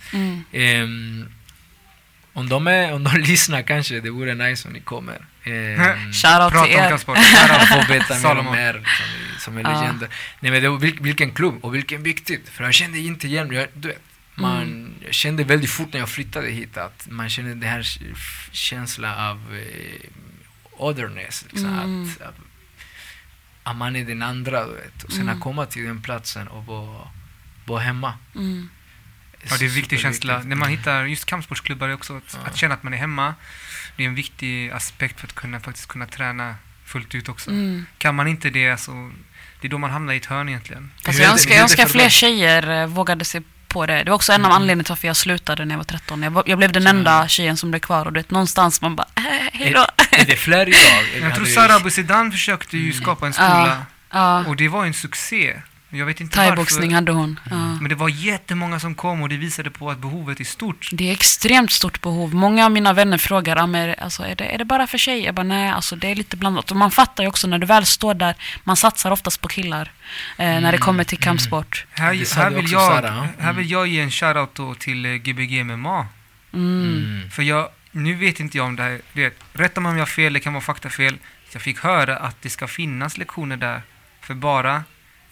Om de lyssnar kanske, det vore nice om ni kommer. Shoutout till er. Jag får veta mer om er som är legender. Nej, men det var vilken klubb och vilken viktigt. För jag kände inte igen, jag kände väldigt fort när jag flyttade hit att man kände den här känslan av otherness. Liksom, att man är den andra, du vet. Och sen att komma till den platsen och vara hemma. Ja, det är en viktig känsla. När man hittar just kampsportsklubbar är också att känna att man är hemma. Det är en viktig aspekt för att faktiskt kunna träna fullt ut också. Kan man inte det, så det är då man hamnar i ett hörn egentligen. Alltså jag önskar fler tjejer vågade sig på det. Det var också en av anledningarna till varför jag slutade när jag var 13. Jag blev den enda tjejen som blev kvar, och det någonstans man bara hejdå. Är det fler idag? Jag tror Sara Busidan försökte ju skapa en skola. Och det var en succé. Jag vet inte thaiboxning hade hon. Men det var jättemånga som kom, och det visade på att behovet är stort. Det är extremt stort behov. Många av mina vänner frågar, alltså, är det bara för tjejer? Jag bara, nej, alltså, det är lite blandat. Och man fattar ju också när du väl står där, man satsar oftast på killar när det kommer till kampsport. Här vill jag ge en shoutout då till Gbg MMA. För nu vet inte jag om det här, rätta mig om jag har fel, det kan vara faktafel. Jag fick höra att det ska finnas lektioner där för bara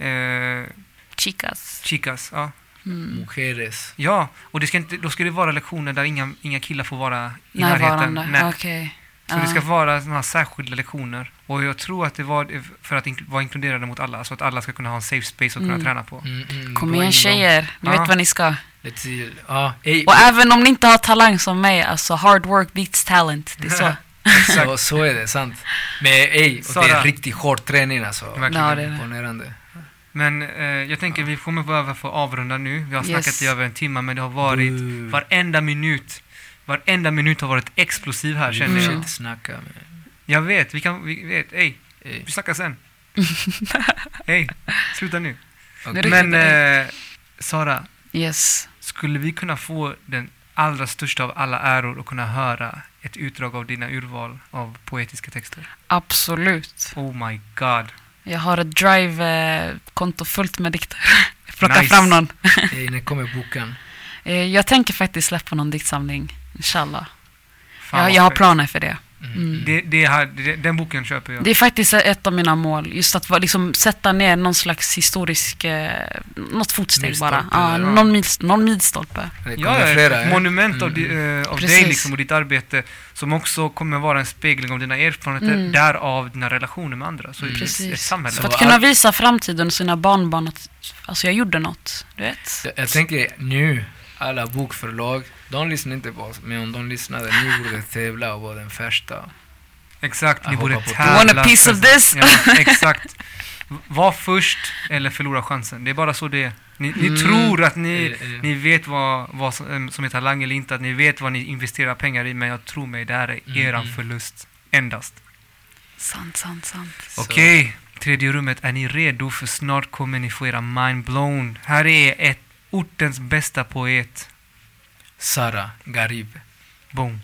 chicas, ja. Mujeres. Ja, och då ska det vara lektioner där inga killar får vara i närheten. Okay. Så det ska vara såna här särskilda lektioner. Och jag tror att det var för att vara inkluderade mot alla, så att alla ska kunna ha en safe space och kunna träna på. Kom igen tjejer, ni vet vad ni ska. Och även om ni inte har talang som mig, alltså hard work beats talent. Det är så. Så är det, sant. Men och det är riktigt hård träning, alltså. Det är imponerande. Men jag tänker vi kommer behöva få avrunda nu. Vi har snackat i över en timme, men det har varit varenda minut har varit explosiv här, känner jag. Snacka med. Jag vet, vi snackar sen. Sluta nu. Okay. Men Sara, skulle vi kunna få den allra största av alla äror och kunna höra ett utdrag av dina urval av poetiska texter? Absolut. Oh my god. Jag har ett Drive-konto fullt med dikter. Jag plockar fram någon. När kommer boken? Jag tänker faktiskt släppa någon diktsamling, inshallah. Jag har planer för det. Den boken köper jag. Det är faktiskt ett av mina mål. Just att liksom sätta ner någon slags historisk något fotsteg bara. Någon milstolpe. Monument av dig liksom, och ditt arbete, som också kommer vara en spegling av dina erfarenheter, därav dina relationer med andra. Så det är ett samhälle. För att kunna visa framtiden och sina barnbarn att alltså, jag gjorde något. Du vet. Jag tänker nu, alla bokförlag, de lyssnar inte på oss, men om de lyssnade, ni borde tävla och vara den första. Exakt, ni borde tävla. You want a piece of this? Ja, exakt. Var först eller förlora chansen. Det är bara så det är. Ni tror att ni vet vad som är talang eller inte, att ni vet vad ni investerar pengar i, men jag tror mig, det här är eran förlust endast. Sant. Okej, tredje rummet, är ni redo? För snart kommer ni få era mind blown. Här är ortens bästa poet, Sara Garib. Boom.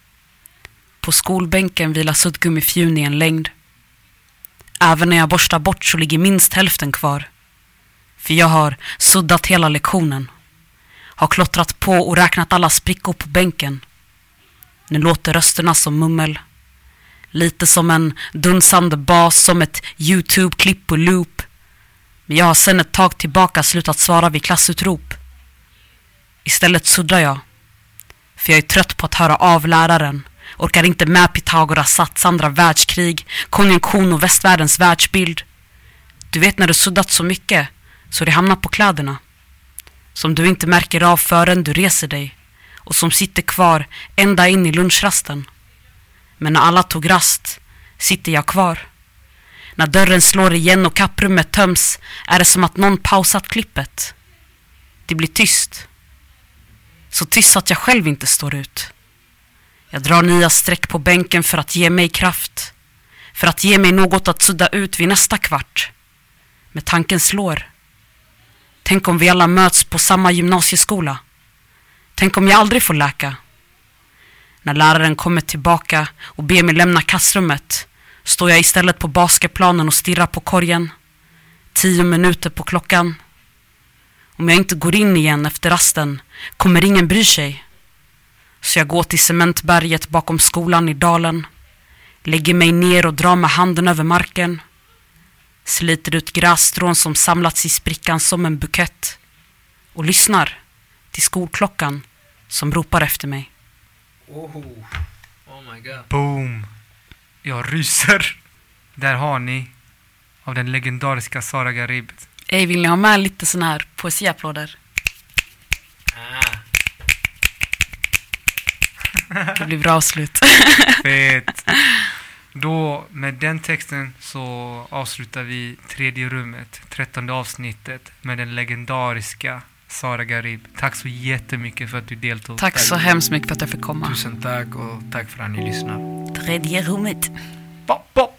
På skolbänken vilar suddgummifjun i en längd. Även när jag borstar bort så ligger minst hälften kvar. För jag har suddat hela lektionen. Har klottrat på och räknat alla sprickor på bänken. Nu låter rösterna som mummel. Lite som en dunsande bas, som ett YouTube-klipp på loop. Men jag har sedan ett tag tillbaka slutat svara vid klassutrop. Istället suddar jag. För jag är trött på att höra av läraren. Orkar inte med Pythagoras sats, andra världskrig, konjunktion och västvärldens världsbild. Du vet när du suddat så mycket så det hamnar på kläderna. Som du inte märker av förrän du reser dig. Och som sitter kvar ända in i lunchrasten. Men när alla tog rast sitter jag kvar. När dörren slår igen och kapprummet töms är det som att någon pausat klippet. Det blir tyst. Så tyst att jag själv inte står ut. Jag drar nya streck på bänken för att ge mig kraft. För att ge mig något att sudda ut vid nästa kvart. Men tanken slår. Tänk om vi alla möts på samma gymnasieskola. Tänk om jag aldrig får läka. När läraren kommer tillbaka och ber mig lämna klassrummet står jag istället på basketplanen och stirrar på korgen. 10 minuter på klockan. Om jag inte går in igen efter rasten kommer ingen bry sig. Så jag går till cementberget bakom skolan i dalen. Lägger mig ner och drar med handen över marken. Sliter ut grässtrån som samlats i sprickan som en bukett. Och lyssnar till skolklockan som ropar efter mig. Oh my god. Boom. Jag ryser. Där har ni av den legendariska Sara Gharib. Vill ni ha med lite sån här poesiapplåder? Det blir bra avslut. Fett. Då med den texten så avslutar vi 3:e rummet, 13:e avsnittet med den legendariska Sara Gharib. Tack så jättemycket för att du deltog. Tack så hemskt mycket för att jag fick komma. Tusen tack och tack för att ni lyssnar. 3:e rummet. Pop, pop.